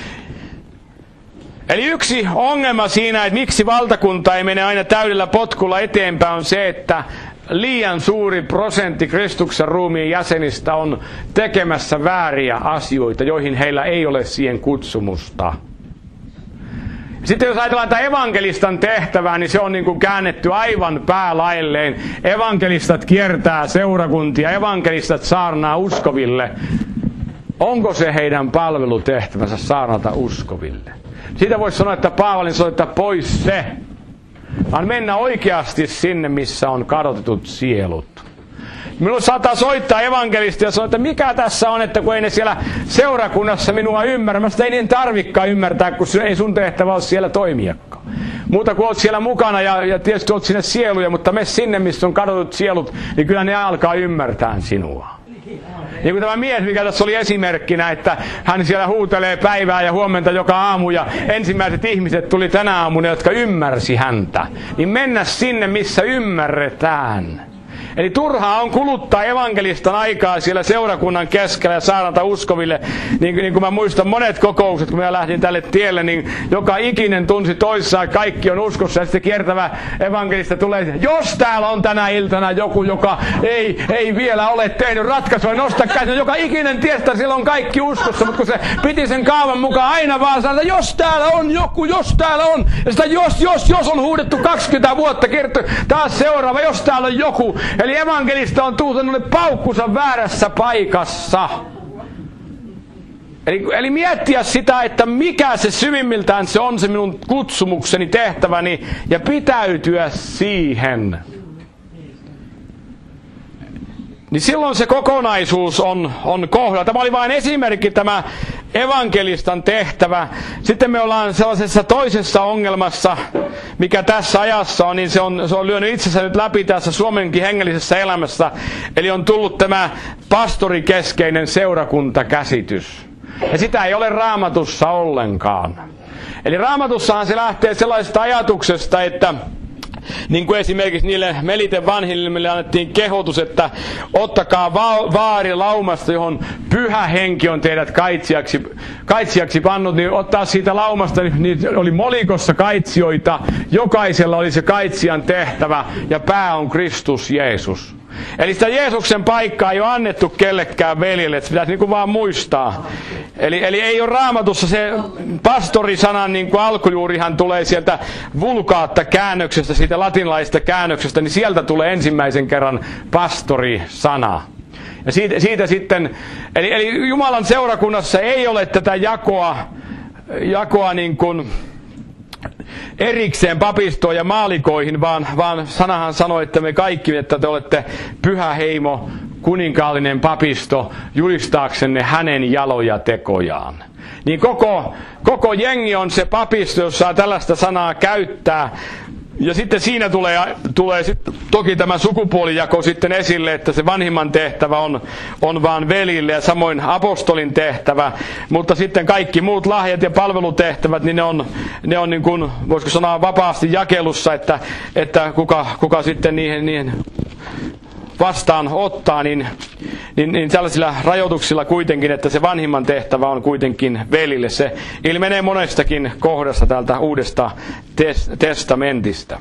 Eli yksi ongelma siinä, että miksi valtakunta ei mene aina täydellä potkulla eteenpäin, on se, että liian suuri prosentti Kristuksen ruumiin jäsenistä on tekemässä vääriä asioita, joihin heillä ei ole siihen kutsumusta. Sitten jos ajatellaan tätä evankelistan tehtävää, niin se on niin kuin käännetty aivan päälailleen. Evankelistat kiertää seurakuntia, evankelistat saarnaa uskoville. Onko se heidän palvelutehtävänsä saarnata uskoville? Siitä voisi sanoa, että Paavalin sanoi, että pois se. Vaan mennä oikeasti sinne, missä on kadotetut sielut. Minulle saattaa soittaa evankelista ja sanoa, että mikä tässä on, että kun ei ne siellä seurakunnassa minua ymmärrä. Mä sitä ei niin tarvikaan ymmärtää, kun ei sun tehtävä ole siellä toimiakaan. Muuta kuin oot siellä mukana ja, ja tietysti oot sinne sieluja, mutta mene sinne, missä on kadotut sielut, niin kyllä ne alkaa ymmärtää sinua. Niin kuin tämä mies, mikä tässä oli esimerkkinä, että hän siellä huutelee päivää ja huomenta joka aamu, ja ensimmäiset ihmiset tuli tänä aamuna, jotka ymmärsi häntä. Niin mennä sinne, missä ymmärretään. Eli turhaa on kuluttaa evankelistan aikaa siellä seurakunnan keskellä ja saarnata uskoville. Niin, niin kuin mä muistan monet kokoukset, kun mä lähdin tälle tielle, niin joka ikinen tunsi toissaan, että kaikki on uskossa. Ja sitten kiertävä evankelista tulee, jos täällä on tänä iltana joku, joka ei, ei vielä ole tehnyt ratkaisua, nosta käsin. Joka ikinen tietää, sillä on kaikki uskossa, mutta kun se piti sen kaavan mukaan aina vaan sanoa, että jos täällä on joku, jos täällä on. Ja sitä jos, jos, jos on huudettu kaksikymmentä vuotta, kertoo taas seuraava, jos täällä on joku. Eli evankelista on tuutanut paukkunsa väärässä paikassa. Eli, eli miettiä sitä, että mikä se syvimmiltään se on se minun kutsumukseni, tehtäväni, ja pitäytyä siihen. Niin silloin se kokonaisuus on, on kohdalla. Tämä oli vain esimerkki tämä evankelistan tehtävä. Sitten me ollaan sellaisessa toisessa ongelmassa, mikä tässä ajassa on, niin se on, se on lyönyt itsensä nyt läpi tässä Suomenkin hengellisessä elämässä. Eli on tullut tämä pastorikeskeinen seurakuntakäsitys. Ja sitä ei ole Raamatussa ollenkaan. Eli Raamatussahan se lähtee sellaisesta ajatuksesta, että niin kuin esimerkiksi niille Meliten vanhille annettiin kehotus, että ottakaa va- vaari laumasta, johon pyhä henki on teidät kaitsijaksi, kaitsijaksi pannut, niin ottaa siitä laumasta, niin oli molikossa kaitsijoita, jokaisella oli se kaitsijan tehtävä, ja pää on Kristus Jeesus. Eli sitä Jeesuksen paikkaa ei ole annettu kellekään veljelle, että se pitäisi niin kuin vaan muistaa. Eli, eli ei ole Raamatussa se pastorisanan niin kuin alkujuurihan tulee sieltä vulgaatta-käännöksestä, siitä latinalaisesta käännöksestä, niin sieltä tulee ensimmäisen kerran pastorisana. Ja siitä, siitä sitten, eli, eli Jumalan seurakunnassa ei ole tätä jakoa, jakoa niin kuin erikseen papistoon ja maalikoihin, vaan, vaan sanahan sanoi, että me kaikki, että te olette pyhä heimo, kuninkaallinen papisto, julistaaksenne hänen jaloja tekojaan. Niin koko, koko jengi on se papisto, jos saa tällaista sanaa käyttää. Ja sitten siinä tulee, tulee sit toki tämä sukupuolijako sitten esille, että se vanhimman tehtävä on, on vaan velille ja samoin apostolin tehtävä. Mutta sitten kaikki muut lahjat ja palvelutehtävät, niin ne on, ne on niin kuin, voisiko sanoa vapaasti jakelussa, että, että kuka, kuka sitten niihin, niihin vastaan ottaa, niin, niin, niin sellaisilla rajoituksilla kuitenkin, että se vanhimman tehtävä on kuitenkin velille. Se ilmenee monestakin kohdasta täältä Uudesta tes, testamentista.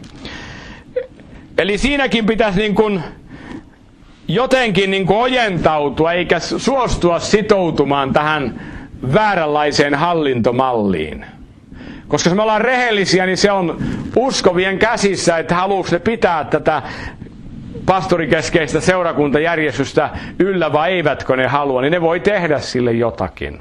Eli siinäkin pitäisi niin kuin jotenkin niin kuin ojentautua, eikä suostua sitoutumaan tähän vääränlaiseen hallintomalliin. Koska jos me ollaan rehellisiä, niin se on uskovien käsissä, että haluuks ne pitää tätä pastorikeskeistä seurakuntajärjestystä yllä vai eivätkö ne halua, niin ne voi tehdä sille jotakin.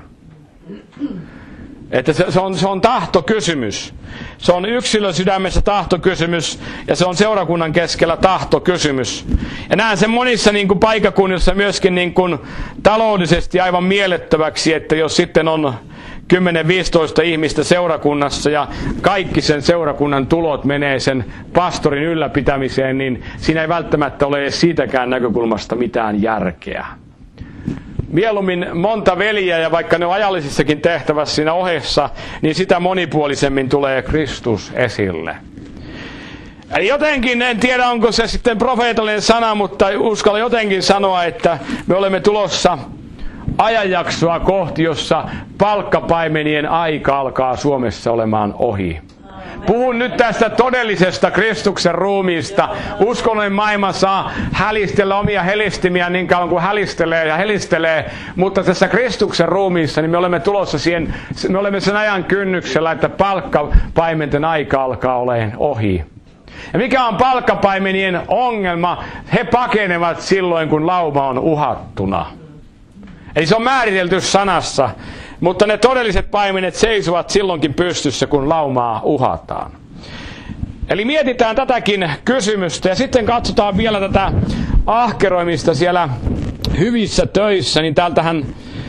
Että se, se, on, se on tahtokysymys. Se on yksilön sydämessä tahtokysymys ja se on seurakunnan keskellä tahtokysymys. Ja näen sen monissa niin kuin paikakunnissa myöskin niin kuin taloudellisesti aivan mielettömäksi, että jos sitten on kymmenen viisitoista ihmistä seurakunnassa ja kaikki sen seurakunnan tulot menee sen pastorin ylläpitämiseen, niin siinä ei välttämättä ole edes siitäkään näkökulmasta mitään järkeä. Mieluummin monta veljeä, ja vaikka ne on ajallisissakin tehtävässä siinä ohessa, niin sitä monipuolisemmin tulee Kristus esille. Eli jotenkin, en tiedä onko se sitten profeetallinen sana, mutta uskalla jotenkin sanoa, että me olemme tulossa ajanjaksoa kohti, jossa palkkapaimenien aika alkaa Suomessa olemaan ohi. Puhun nyt tästä todellisesta Kristuksen ruumiista. Uskonnollinen maailma saa hälistellä omia helistimiä niin kauan kuin hälistelee ja helistelee, mutta tässä Kristuksen ruumiissa niin me olemme tulossa siihen, me olemme sen ajan kynnyksellä, että palkkapaimenten aika alkaa olemaan ohi. Ja mikä on palkkapaimenien ongelma? He pakenevat silloin, kun lauma on uhattuna. Eli se on määritelty sanassa, mutta ne todelliset paimenet seisovat silloinkin pystyssä, kun laumaa uhataan. Eli mietitään tätäkin kysymystä ja sitten katsotaan vielä tätä ahkeroimista siellä hyvissä töissä, niin täältähän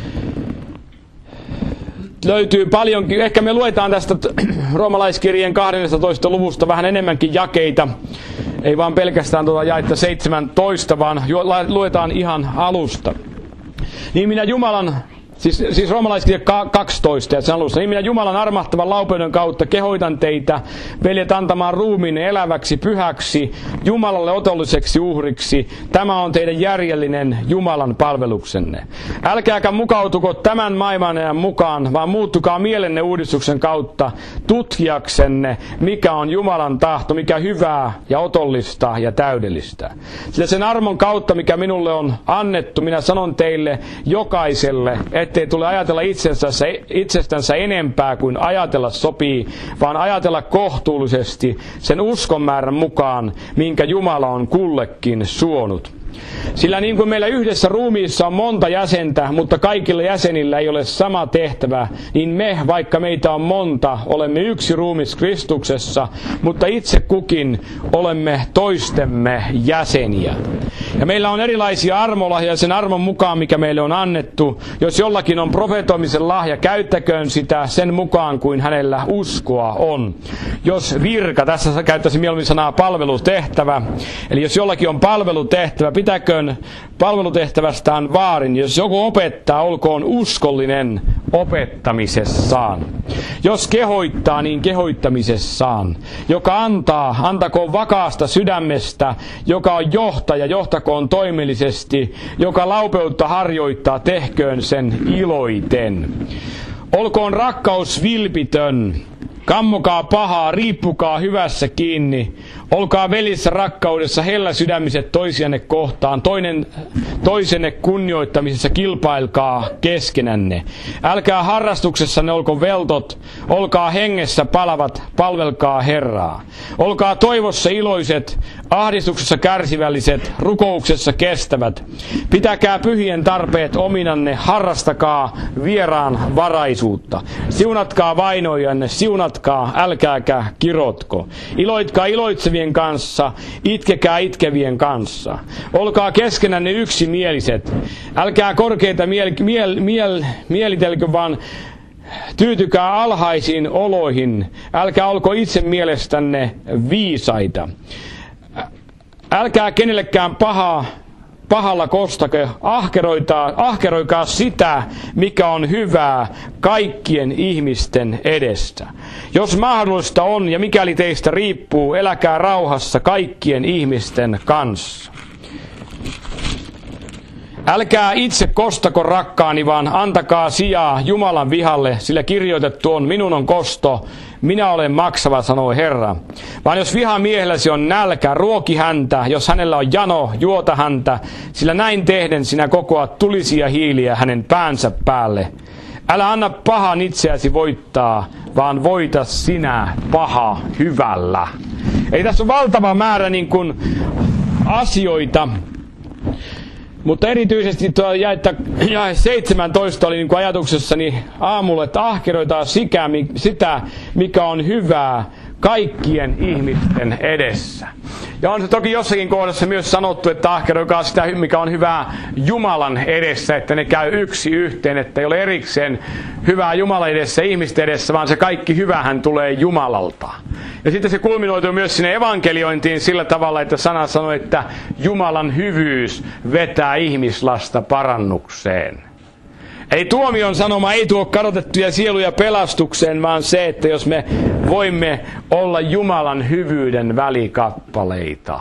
löytyy paljonkin. Ehkä me luetaan tästä roomalaiskirjeen kahdennestatoista luvusta vähän enemmänkin jakeita. Ei vaan pelkästään tuota jaetta seitsemäntoista, vaan luetaan ihan alusta. Niin minä Jumalan, siis, siis roomalaiskirja kaksitoista ja sen alussa, niin minä Jumalan armahtavan laupeuden kautta kehoitan teitä, veljet, antamaan ruumiin eläväksi, pyhäksi, Jumalalle otolliseksi uhriksi. Tämä on teidän järjellinen Jumalan palveluksenne. Älkääkä mukautuko tämän maailman ajan mukaan, vaan muuttukaa mielenne uudistuksen kautta tutkiaksenne, mikä on Jumalan tahto, mikä hyvää ja otollista ja täydellistä. Sillä sen armon kautta, mikä minulle on annettu, minä sanon teille jokaiselle, ettei tule ajatella itsestänsä, itsestänsä enempää kuin ajatella sopii, vaan ajatella kohtuullisesti sen uskon määrän mukaan, minkä Jumala on kullekin suonut. Sillä niin kuin meillä yhdessä ruumiissa on monta jäsentä, mutta kaikilla jäsenillä ei ole sama tehtävä, niin me, vaikka meitä on monta, olemme yksi ruumis Kristuksessa, mutta itse kukin olemme toistemme jäseniä. Ja Ja meillä on erilaisia armolahjoja sen armon mukaan, mikä meille on annettu. Jos jollakin on profetoimisen lahja, käyttäköön sitä sen mukaan, kuin hänellä uskoa on. Jos virka, tässä käyttäisin mieluummin sanaa palvelutehtävä. Eli jos jollakin on palvelutehtävä, pitäköön palvelutehtävästään vaarin. Jos joku opettaa, olkoon uskollinen opettamisessaan. Jos kehoittaa, niin kehoittamisessaan. Joka antaa, antakoon vakaasta sydämestä. Joka on johtaja, johtakoon toimellisesti. Joka laupeutta harjoittaa, tehköön sen iloiten. Olkoon rakkaus vilpitön. Kammokaa pahaa, riippukaa hyvässä kiinni. Olkaa velissä rakkaudessa helläsydämiset toisianne kohtaan. Toinen toisenne kunnioittamisessa kilpailkaa keskenänne. Älkää harrastuksessanne olko veltot. Olkaa hengessä palavat, palvelkaa Herraa. Olkaa toivossa iloiset, ahdistuksessa kärsivälliset, rukouksessa kestävät. Pitäkää pyhien tarpeet ominanne, harrastakaa vieraan varaisuutta. Siunatkaa vainoijanne, siunatkaa, älkääkä kirotko. Iloitkaa iloitsevien kanssa, itkekää itkevien kanssa. Olkaa keskenänne yksimieliset. Älkää korkeita miel, miel, miel, mielitelkö, vaan tyytykää alhaisiin oloihin. Älkää olko itse mielestänne viisaita. Älkää kenellekään pahaa pahalla kostako, ahkeroikaa sitä, mikä on hyvää kaikkien ihmisten edestä. Jos mahdollista on ja mikäli teistä riippuu, eläkää rauhassa kaikkien ihmisten kanssa. Älkää itse kostako rakkaani, vaan antakaa sijaa Jumalan vihalle, sillä kirjoitettu on, minun on kosto, minä olen maksava, sanoi Herra. Vaan jos vihamiehelläsi on nälkä, ruoki häntä, jos hänellä on jano, juota häntä, sillä näin tehden sinä kokoat tulisia hiiliä hänen päänsä päälle. Älä anna pahan itseäsi voittaa, vaan voita sinä paha hyvällä. Eli tässä on valtava määrä niin kuin asioita. Mutta erityisesti tuo jae seitsemäntoista oli niin kuin ajatuksessani aamulla, että ahkeroitaan sitä, mikä on hyvää kaikkien ihmisten edessä. Ja on se toki jossakin kohdassa myös sanottu, että ahkeroikaa sitä, mikä on hyvää Jumalan edessä, että ne käy yksi yhteen, että ei ole erikseen hyvää Jumalan edessä ja ihmisten edessä, vaan se kaikki hyvähän tulee Jumalalta. Ja sitten se kulminoituu myös sinne evankeliointiin sillä tavalla, että sana sanoo, että Jumalan hyvyys vetää ihmislasta parannukseen. Eli tuomion sanoma ei tuo kadotettuja sieluja pelastukseen, vaan se, että jos me voimme olla Jumalan hyvyyden välikappaleita.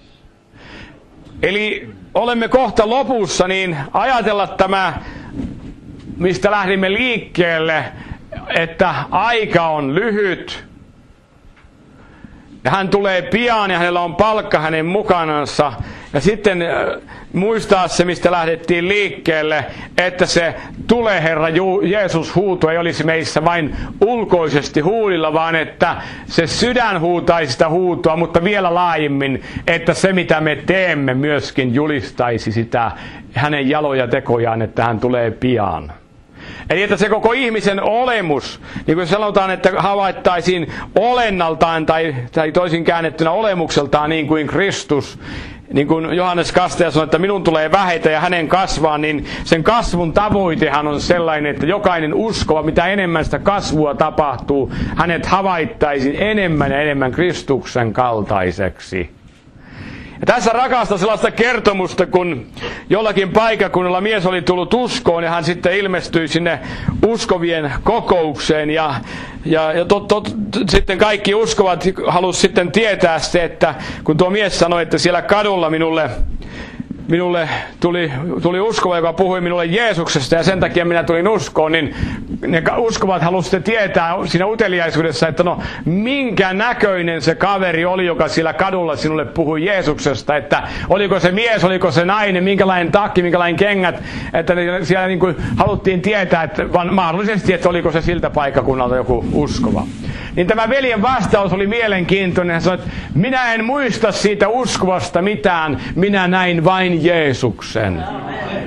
Eli olemme kohta lopussa, niin ajatella tämä, mistä lähdimme liikkeelle, että aika on lyhyt. Ja hän tulee pian ja hänellä on palkka hänen mukanansa. Ja sitten muistaa se, mistä lähdettiin liikkeelle, että se tulee Herra Jeesus huuto ei olisi meissä vain ulkoisesti huulilla, vaan että se sydän huutaisi sitä huutoa, mutta vielä laajemmin, että se mitä me teemme myöskin julistaisi sitä hänen jaloja tekojaan, että hän tulee pian. Eli että se koko ihmisen olemus, niin kuin sanotaan, että havaittaisiin olennaltaan tai, tai toisin käännettynä olemukseltaan niin kuin Kristus, niin kuin Johannes Kastaja sanoi, että minun tulee vähetä ja hänen kasvaa, niin sen kasvun tavoitehan on sellainen, että jokainen uskova, mitä enemmän sitä kasvua tapahtuu, hänet havaittaisiin enemmän ja enemmän Kristuksen kaltaiseksi. Ja tässä rakastan sellaista kertomusta, kun jollakin paikakunnalla mies oli tullut uskoon ja hän sitten ilmestyi sinne uskovien kokoukseen ja, ja, ja tot, tot, sitten kaikki uskovat halusivat sitten tietää se, että kun tuo mies sanoi, että siellä kadulla minulle Minulle tuli, tuli uskova, joka puhui minulle Jeesuksesta ja sen takia minä tulin uskoon, niin ne uskovat halusivat tietää siinä uteliaisuudessa, että no minkä näköinen se kaveri oli, joka siellä kadulla sinulle puhui Jeesuksesta, että oliko se mies, oliko se nainen, minkälainen takki, minkälainen kengät, että siellä niin kuin haluttiin tietää, että vaan mahdollisesti, että oliko se siltä paikkakunnalta joku uskova. Niin tämä veljen vastaus oli mielenkiintoinen. Hän sanoi, että minä en muista siitä uskovasta mitään, minä näin vain Jeesuksen.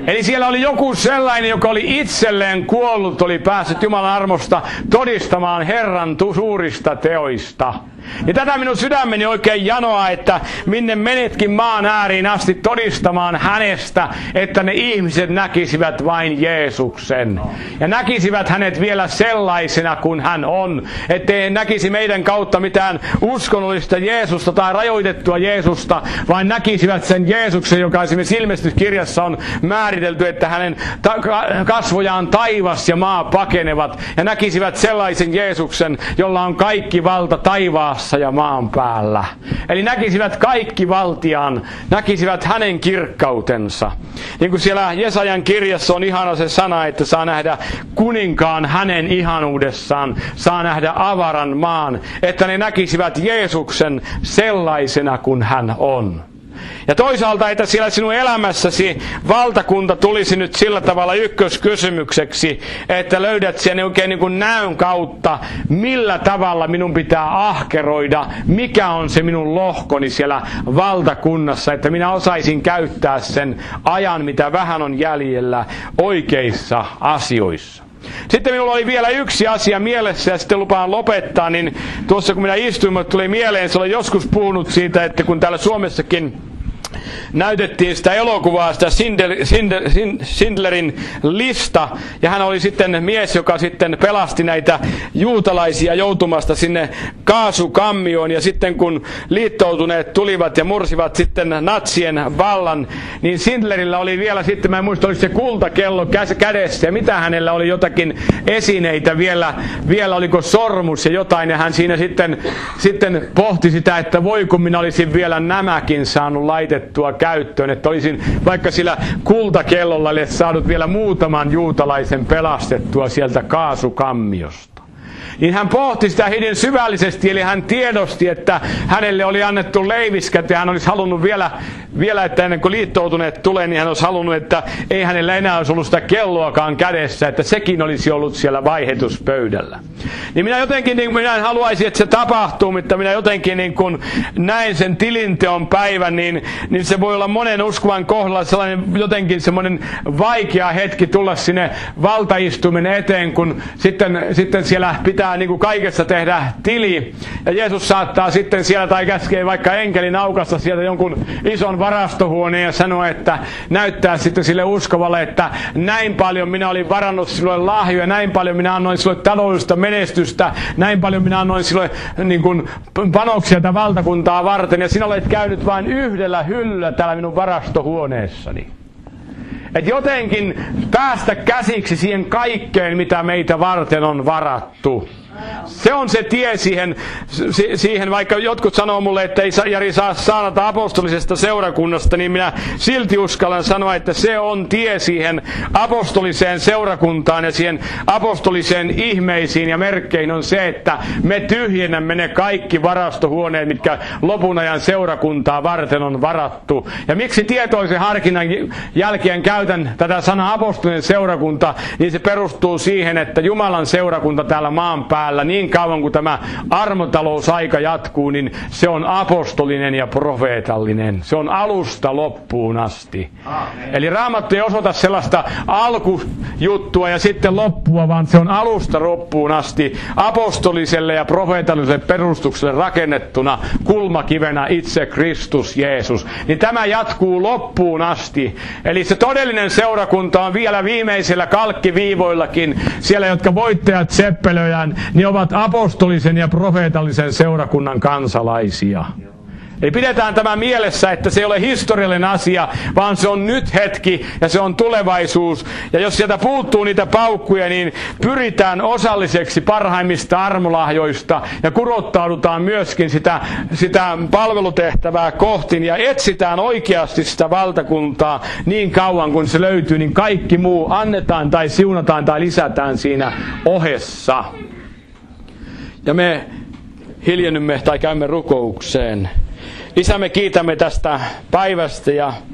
Eli siellä oli joku sellainen, joka oli itselleen kuollut, oli päässyt Jumalan armosta todistamaan Herran suurista teoista. Ja tätä minun sydämeni oikein janoa, että minne menetkin maan ääriin asti todistamaan hänestä, että ne ihmiset näkisivät vain Jeesuksen. Ja näkisivät hänet vielä sellaisena kuin hän on. Ettei näkisi meidän kautta mitään uskonnollista Jeesusta tai rajoitettua Jeesusta, vaan näkisivät sen Jeesuksen, joka esimerkiksi ilmestyskirjassa on määritelty, että hänen kasvojaan taivas ja maa pakenevat. Ja näkisivät sellaisen Jeesuksen, jolla on kaikki valta taivaassa ja maan päällä. Eli näkisivät kaikki valtiaan, näkisivät hänen kirkkautensa. Niin kuin siellä Jesajan kirjassa on ihana se sana, että saa nähdä kuninkaan hänen ihanuudessaan, saa nähdä avaran maan, että ne näkisivät Jeesuksen sellaisena kuin hän on. Ja toisaalta, että siellä sinun elämässäsi valtakunta tulisi nyt sillä tavalla ykköskysymykseksi, että löydät sen oikein niin kuin näön kautta, millä tavalla minun pitää ahkeroida, mikä on se minun lohkoni siellä valtakunnassa, että minä osaisin käyttää sen ajan, mitä vähän on jäljellä, oikeissa asioissa. Sitten minulla oli vielä yksi asia mielessä ja sitten lupaan lopettaa, niin tuossa kun minä istuin, tuli mieleen, se olen joskus puhunut siitä, että kun täällä Suomessakin näytettiin sitä elokuvaa, sitä Schindler, Schindler, Schindlerin lista, ja hän oli sitten mies, joka sitten pelasti näitä juutalaisia joutumasta sinne kaasukammioon, ja sitten kun liittoutuneet tulivat ja mursivat sitten natsien vallan, niin Schindlerillä oli vielä sitten, mä en muista, oliko se kultakello kädessä, ja mitä hänellä oli jotakin esineitä vielä, vielä oliko sormus ja jotain, ja hän siinä sitten, sitten pohti sitä, että voi kun minä olisin vielä nämäkin saanut laitettua käyttöön, että olisin vaikka sillä kultakellolla saanut vielä muutaman juutalaisen pelastettua sieltä kaasukammiosta. Niin hän pohti sitä hyvin syvällisesti, eli hän tiedosti, että hänelle oli annettu leiviskät, ja hän olisi halunnut vielä, vielä, että ennen kuin liittoutuneet tulee, niin hän olisi halunnut, että ei hänellä enää olisi ollut sitä kelloakaan kädessä, että sekin olisi ollut siellä vaihetuspöydällä. Niin minä jotenkin, niin minä en haluaisi, että se tapahtuu, mutta minä jotenkin niin kun näin sen tilinteon päivän, niin, niin se voi olla monen uskovan kohdalla sellainen jotenkin semmoinen vaikea hetki tulla sinne valtaistuimen eteen, kun sitten, sitten siellä pitää niin kuin kaikessa tehdä tili. Ja Jeesus saattaa sitten siellä tai käskee vaikka enkelin aukasta sieltä jonkun ison varastohuoneen ja sanoa, että näyttää sitten sille uskovalle, että näin paljon minä olin varannut sinulle lahjoja, näin paljon minä annoin sinulle taloudellista menestystä, näin paljon minä annoin sinulle niin kuin panoksia tätä valtakuntaa varten, ja sinä olet käynyt vain yhdellä hyllyllä täällä minun varastohuoneessani. Että jotenkin päästä käsiksi siihen kaikkeen, mitä meitä varten on varattu. Se on se tie siihen, siihen, vaikka jotkut sanoo mulle, että ei Jari saa saanata apostolisesta seurakunnasta, niin minä silti uskallan sanoa, että se on tie siihen apostoliseen seurakuntaan ja siihen apostoliseen ihmeisiin ja merkkeihin on se, että me tyhjennämme ne kaikki varastohuoneet, mitkä lopun ajan seurakuntaa varten on varattu. Ja miksi tietoisen harkinnan jälkeen käytän tätä sanaa apostolinen seurakunta, niin se perustuu siihen, että Jumalan seurakunta täällä maan päällä niin kauan kuin tämä armotalousaika jatkuu, niin se on apostolinen ja profeetallinen. Se on alusta loppuun asti. Amen. Eli Raamattu ei osoita sellaista alkujuttua ja sitten loppua, vaan se on alusta loppuun asti apostoliselle ja profeetalliselle perustukselle rakennettuna kulmakivenä itse Kristus Jeesus. Niin tämä jatkuu loppuun asti. Eli se todellinen seurakunta on vielä viimeisellä kalkkiviivoillakin, siellä jotka voittajat seppelöjään, niin ovat apostolisen ja profeetallisen seurakunnan kansalaisia. Eli pidetään tämä mielessä, että se ei ole historiallinen asia, vaan se on nyt hetki ja se on tulevaisuus. Ja jos sieltä puuttuu niitä paukkuja, niin pyritään osalliseksi parhaimmista armolahjoista ja kurottaudutaan myöskin sitä, sitä palvelutehtävää kohti ja etsitään oikeasti sitä valtakuntaa niin kauan kun se löytyy, niin kaikki muu annetaan tai siunataan tai lisätään siinä ohessa. Ja me hiljennymme tai käymme rukoukseen. Isä, me kiitämme tästä päivästä ja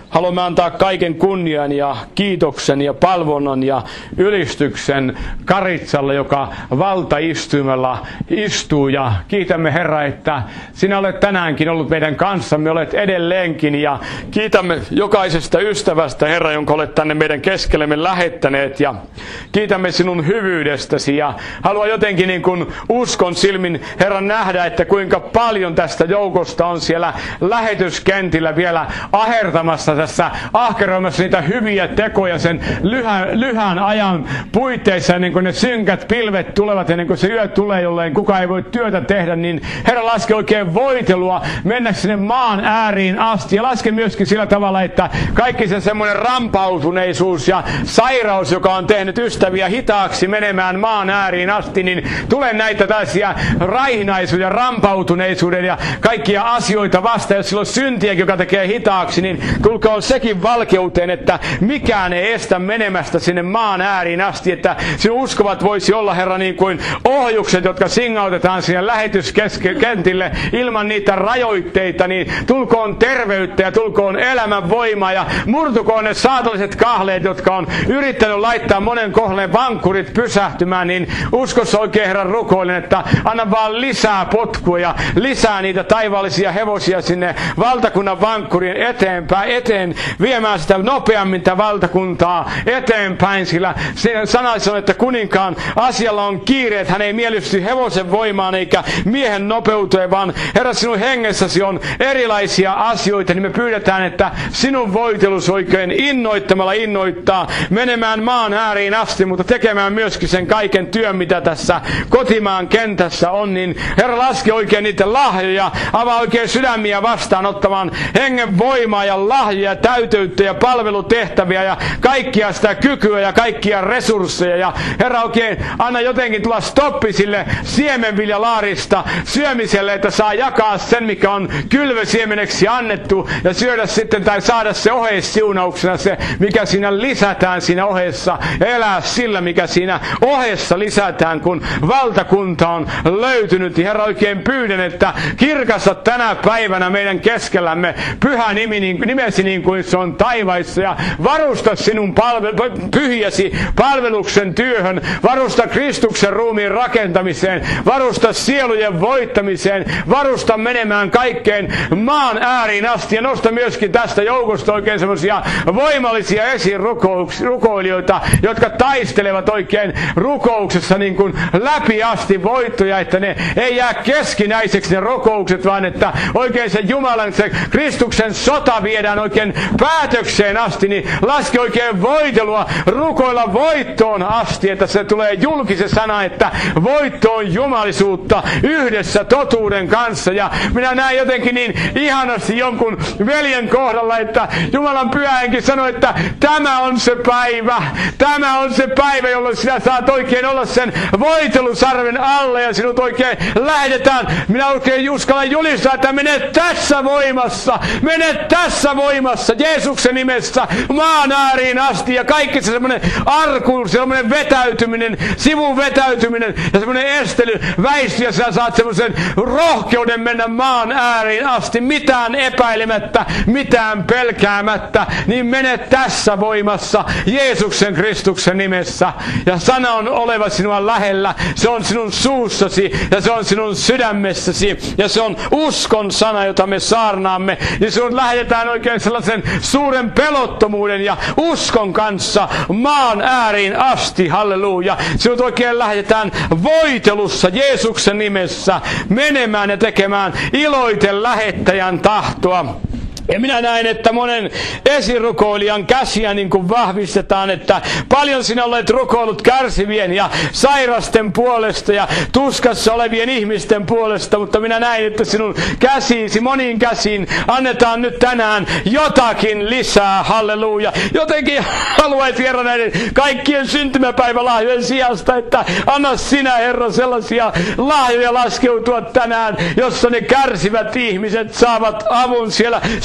haluamme antaa kaiken kunnian ja kiitoksen ja palvonnan ja ylistyksen Karitsalle, joka valtaistuimella istuu. Ja kiitämme, Herra, että sinä olet tänäänkin ollut meidän kanssamme, olet edelleenkin. Ja kiitämme jokaisesta ystävästä, Herra, jonka olet tänne meidän keskellemme lähettäneet. Ja kiitämme sinun hyvyydestäsi. Ja haluan jotenkin niin kuin uskon silmin, Herra, nähdä, että kuinka paljon tästä joukosta on siellä lähetyskentillä vielä ahertamassa tässä, ahkeroimassa niitä hyviä tekoja sen lyhän, lyhän ajan puitteissa, ennen kuin ne synkät pilvet tulevat, ennen kuin se yö tulee, jolleen kukaan ei voi työtä tehdä, niin Herra, laske oikein voitelua mennä sinne maan ääriin asti. Ja laske myöskin sillä tavalla, että kaikki se semmoinen rampautuneisuus ja sairaus, joka on tehnyt ystäviä hitaaksi menemään maan ääriin asti, niin tulee näitä tällaisia raihnaisuuden, rampautuneisuuden ja kaikkia asioita vastaan. Jos silloin syntiäkin, joka tekee hitaaksi, niin tulkoon sekin valkeuteen, että mikään ei estä menemästä sinne maan ääriin asti, että sinun uskovat voisi olla, Herra, niin kuin ohjukset, jotka singautetaan sinne lähetyskentille ilman niitä rajoitteita, niin tulkoon terveyttä ja tulkoon elämän voimaa ja murtukoon ne saatalliset kahleet, jotka on yrittänyt laittaa monen kohdalle vankkurit pysähtymään, niin uskossa oikein, Herra, rukoilen, että anna vaan lisää potkua ja lisää niitä taivaallisia hevosia sinne valtakunnan vankkurien eteenpäin, eteen viemään sitä nopeammin tätä valtakuntaa eteenpäin, sillä sanassa on, että kuninkaan asialla on kiire, että hän ei mielisty hevosen voimaan eikä miehen nopeuteen, vaan Herra, sinun hengessäsi on erilaisia asioita, niin me pyydetään, että sinun voitelus oikein innoittamalla innoittaa menemään maan ääriin asti, mutta tekemään myöskin sen kaiken työn, mitä tässä kotimaan kentässä on, niin Herra, laske oikein niitä lahjoja, avaa oikein sydämiä vastaanottamaan hengen voimaa ja lahjoja, täyteyttä ja palvelutehtäviä ja kaikkia sitä kykyä ja kaikkia resursseja. Ja Herra, oikein anna jotenkin tulla stoppi sille siemenviljalaarista syömiselle, että saa jakaa sen, mikä on kylvösiemeneksi annettu, ja syödä sitten tai saada se oheissiunauksena se, mikä siinä lisätään siinä ohessa, ja elää sillä, mikä siinä ohessa lisätään, kun valtakunta on löytynyt. Ja Herra, oikein pyydän, että kirkasta tänä päivänä meidän keskellämme pyhä nimi, niin, nimesi niin kuin se on taivaissa, ja varusta sinun palvelu, pyhiäsi palveluksen työhön, varusta Kristuksen ruumiin rakentamiseen, varusta sielujen voittamiseen, varusta menemään kaikkeen maan ääriin asti, ja nosta myöskin tästä joukosta oikein semmoisia voimallisia esirukoilijoita, jotka taistelevat oikein rukouksessa niin kuin läpi asti voittoja, että ne ei jää keskinäiseksi ne rukoukset, vaan että oikein se Jumalan, se Kristuksen sota viedään oikein päätökseen asti, niin laske oikein voitelua, rukoilla voittoon asti, että se tulee julkisen sana, että voitto on jumalisuutta yhdessä totuuden kanssa. Ja minä näen jotenkin niin ihanasti jonkun veljen kohdalla, että Jumalan Pyhä Henki sanoi, että tämä on se päivä, tämä on se päivä, jolloin sinä saat oikein olla sen voitelusarven alla ja sinut oikein lähdetään. Minä oikein uskallan julistaa, että mene tässä voimassa, mene tässä voimassa, Jeesuksen nimessä, maan ääriin asti, ja kaikki se semmoinen arku, semmoinen vetäytyminen, sivun vetäytyminen ja semmoinen estely väistyy, ja sä saat semmoisen rohkeuden mennä maan ääriin asti, mitään epäilemättä, mitään pelkäämättä, niin mene tässä voimassa, Jeesuksen Kristuksen nimessä, ja sana on oleva sinua lähellä, se on sinun suussasi, ja se on sinun sydämessäsi, ja se on uskon sana, jota me saarnaamme, niin sinun lähetetään oikein sellaisen suuren pelottomuuden ja uskon kanssa maan ääriin asti, halleluja. Sinut oikein lähetetään voitelussa Jeesuksen nimessä menemään ja tekemään iloiten lähettäjän tahtoa. Ja minä näen, että monen esirukoilijan käsiä niin kuin vahvistetaan, että paljon sinä olet rukoillut kärsivien ja sairasten puolesta ja tuskassa olevien ihmisten puolesta, mutta minä näin, että sinun käsiisi, moniin käsiin annetaan nyt tänään jotakin lisää, halleluja. Jotenkin haluaisin, Herra, näiden kaikkien syntymäpäivälahjojen sijasta, että anna sinä, Herra, sellaisia lahjoja laskeutua tänään, jossa ne kärsivät ihmiset saavat avun siellä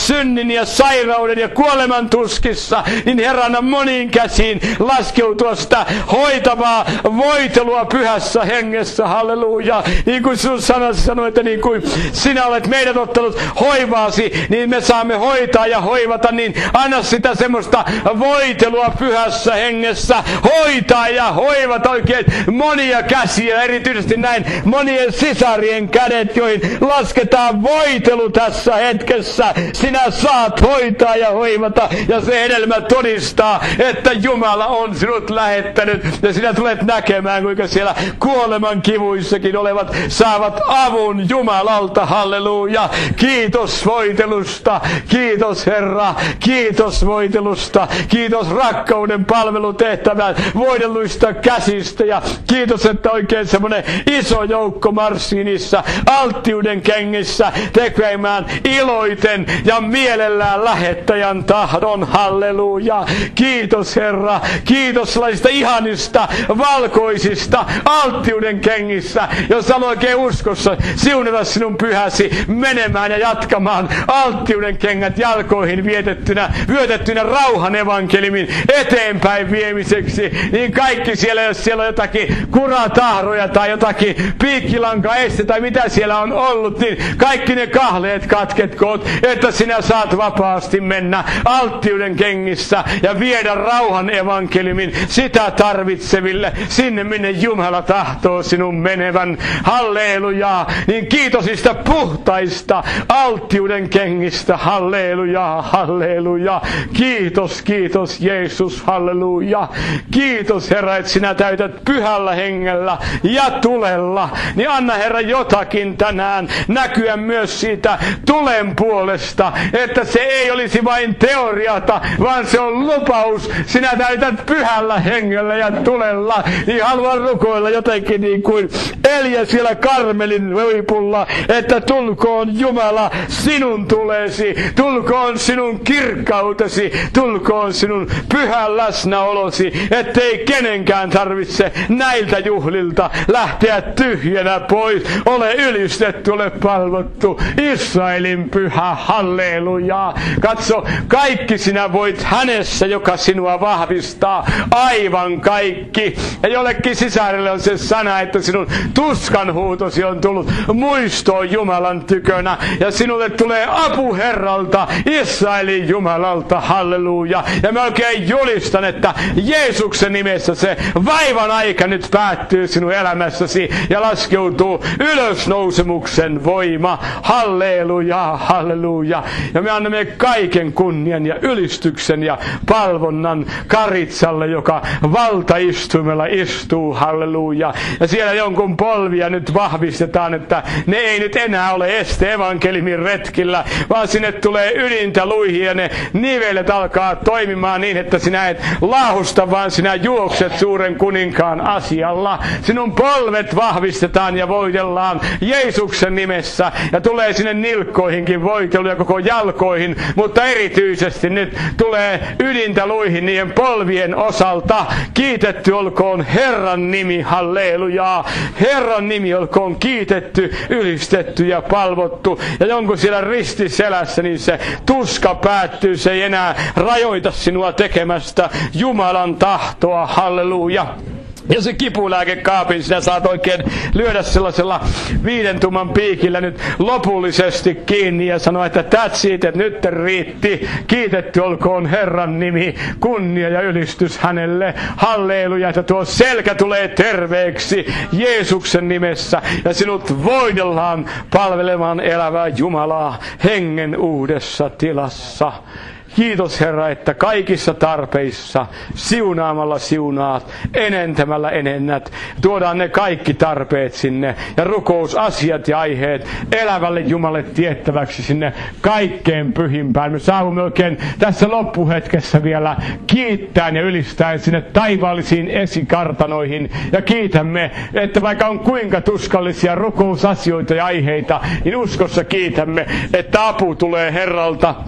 synnin ja sairauden ja kuoleman tuskissa, niin Herra, anna moniin käsiin laskeutua sitä hoitavaa voitelua pyhässä hengessä. Halleluja. Niin kuin sun sanasi sanoi, että niin kuin sinä olet meidät ottanut hoivaasi, niin me saamme hoitaa ja hoivata, niin anna sitä semmoista voitelua pyhässä hengessä, hoitaa ja hoivata oikein monia käsiä, erityisesti näin monien sisarien kädet, joihin lasketaan voitelu tässä hetkessä. Sinä saat hoitaa ja hoivata, ja se hedelmä todistaa, että Jumala on sinut lähettänyt, ja sinä tulet näkemään, kuinka siellä kuoleman kivuissakin olevat saavat avun Jumalalta. Halleluja. Kiitos voitelusta. Kiitos Herra. Kiitos voitelusta. Kiitos rakkauden palvelutehtävän voidelluista käsistä. Ja kiitos, että oikein semmoinen iso joukko marssii niissä alttiuden kengissä tekemään iloiten ja mielellään lähettäjän tahdon. Halleluja. Kiitos Herra. Kiitos sellaisista ihanista valkoisista alttiuden kengissä, jos haluat oikein uskossa siunata sinun pyhäsi menemään ja jatkamaan alttiuden kengät jalkoihin vietettynä, vyötettynä rauhan evankeliumin eteenpäin viemiseksi, niin kaikki siellä, jos siellä on jotakin kuratahroja tai jotakin piikkilankaeste tai mitä siellä on ollut, niin kaikki ne kahleet katketkoot, että sinä saat vapaasti mennä alttiuden kengissä ja viedä rauhan evankeliumin sitä tarvitseville sinne, minne Jumala tahtoo sinun menevän. Halleluja. Niin kiitos niistä puhtaista alttiuden kengistä. Halleluja. Halleluja. Kiitos, kiitos Jeesus. Halleluja. Kiitos Herra, että sinä täytät pyhällä hengellä ja tulella. Niin anna Herra jotakin tänään näkyä myös siitä tulen puolesta, että se ei olisi vain teoriata, vaan se on lupaus. Sinä täytät pyhällä hengellä ja tulella. Niin haluan rukoilla jotenkin niin kuin Elia siellä Karmelin huipulla, että tulkoon Jumala sinun tulesi, tulkoon sinun kirkkautesi, tulkoon sinun pyhän läsnäolosi, ettei kenenkään tarvitse näiltä juhlilta lähteä tyhjänä pois. Ole ylistetty, ole palvottu, Israelin pyhä. Halleluja. Katso, kaikki sinä voit hänessä, joka sinua vahvistaa, aivan kaikki. Ja jollekin sisarille on se sana, että sinun tuskan huutosi on tullut muistoon Jumalan tykönä, ja sinulle tulee apu Herralta, Israelin Jumalalta. Halleluja. Ja mä oikein julistan, että Jeesuksen nimessä se vaivan aika nyt päättyy sinun elämässäsi ja laskeutuu ylösnousemuksen voima. Halleluja, halleluja. Ja me annamme kaiken kunnian ja ylistyksen ja palvonnan Karitsalle, joka valtaistumella istuu. Halleluja. Ja siellä jonkun polvia nyt vahvistetaan, että ne ei nyt enää ole este evankeliumin retkillä, vaan sinne tulee ydintä luihin ja ne nivelet alkaa toimimaan niin, että sinä et laahusta, vaan sinä juokset suuren kuninkaan asialla. Sinun polvet vahvistetaan ja voitellaan Jeesuksen nimessä, ja tulee sinne nilkkoihinkin voitelu ja koko jalkoihin, mutta erityisesti nyt tulee ydintä luihin niiden polvien osalta. Kiitetty olkoon Herran nimi. Halleluja. Herran nimi olkoon kiitetty, ylistetty ja palvottu. Ja jonkun siellä ristiselässä, niin se tuska päättyy. Se ei enää rajoita sinua tekemästä Jumalan tahtoa. Halleluja. Ja se kipulääkekaapin sinä saat oikein lyödä sellaisella viiden tumman piikillä nyt lopullisesti kiinni ja sanoa, että that's it, että nyt riitti. Kiitetty olkoon Herran nimi, kunnia ja ylistys hänelle. Halleluja, että tuo selkä tulee terveeksi Jeesuksen nimessä ja sinut voidellaan palvelemaan elävää Jumalaa hengen uudessa tilassa. Kiitos Herra, että kaikissa tarpeissa siunaamalla siunaat, enentämällä enennät. Tuodaan ne kaikki tarpeet sinne ja rukousasiat ja aiheet elävälle Jumalalle tiettäväksi sinne kaikkein pyhimpään. Me saavumme oikein tässä loppuhetkessä vielä kiittäen ja ylistäen sinne taivaallisiin esikartanoihin. Ja kiitämme, että vaikka on kuinka tuskallisia rukousasioita ja aiheita, niin uskossa kiitämme, että apu tulee Herralta.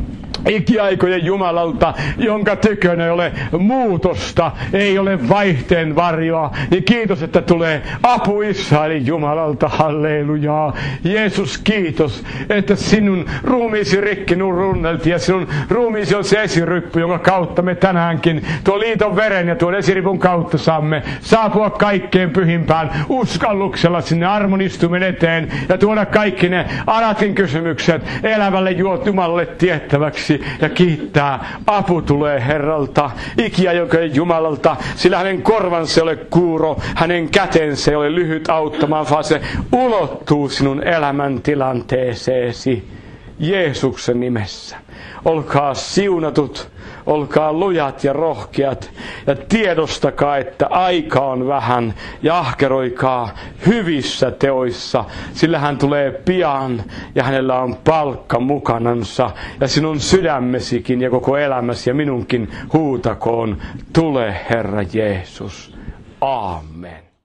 ikiaikojen Jumalalta, jonka tykönä ei ole muutosta, ei ole vaihteen varjoa, niin kiitos, että tulee apu Israelin Jumalalta, hallelujaa. Jeesus, kiitos, että sinun ruumiisi rikki runneltiin ja sinun ruumiisi on se esiryppy, jonka kautta me tänäänkin tuo liiton veren ja tuon esiripun kautta saamme saapua kaikkein pyhimpään uskalluksella sinne armonistumen eteen ja tuoda kaikki ne Anatin kysymykset elävälle Jumalalle tiettäväksi ja kiittää. Apu tulee Herralta, ikiaikojen Jumalalta, sillä hänen korvansa ei ole kuuro, hänen kätensä ei ole lyhyt auttamaan, vaan se ulottuu sinun elämäntilanteeseesi Jeesuksen nimessä. Olkaa siunatut, olkaa lujat ja rohkeat ja tiedostakaa, että aika on vähän ja ahkeroikaa hyvissä teoissa, sillä hän tulee pian ja hänellä on palkka mukanansa ja sinun sydämesikin ja koko elämäsi ja minunkin huutakoon, tule Herra Jeesus. Amen.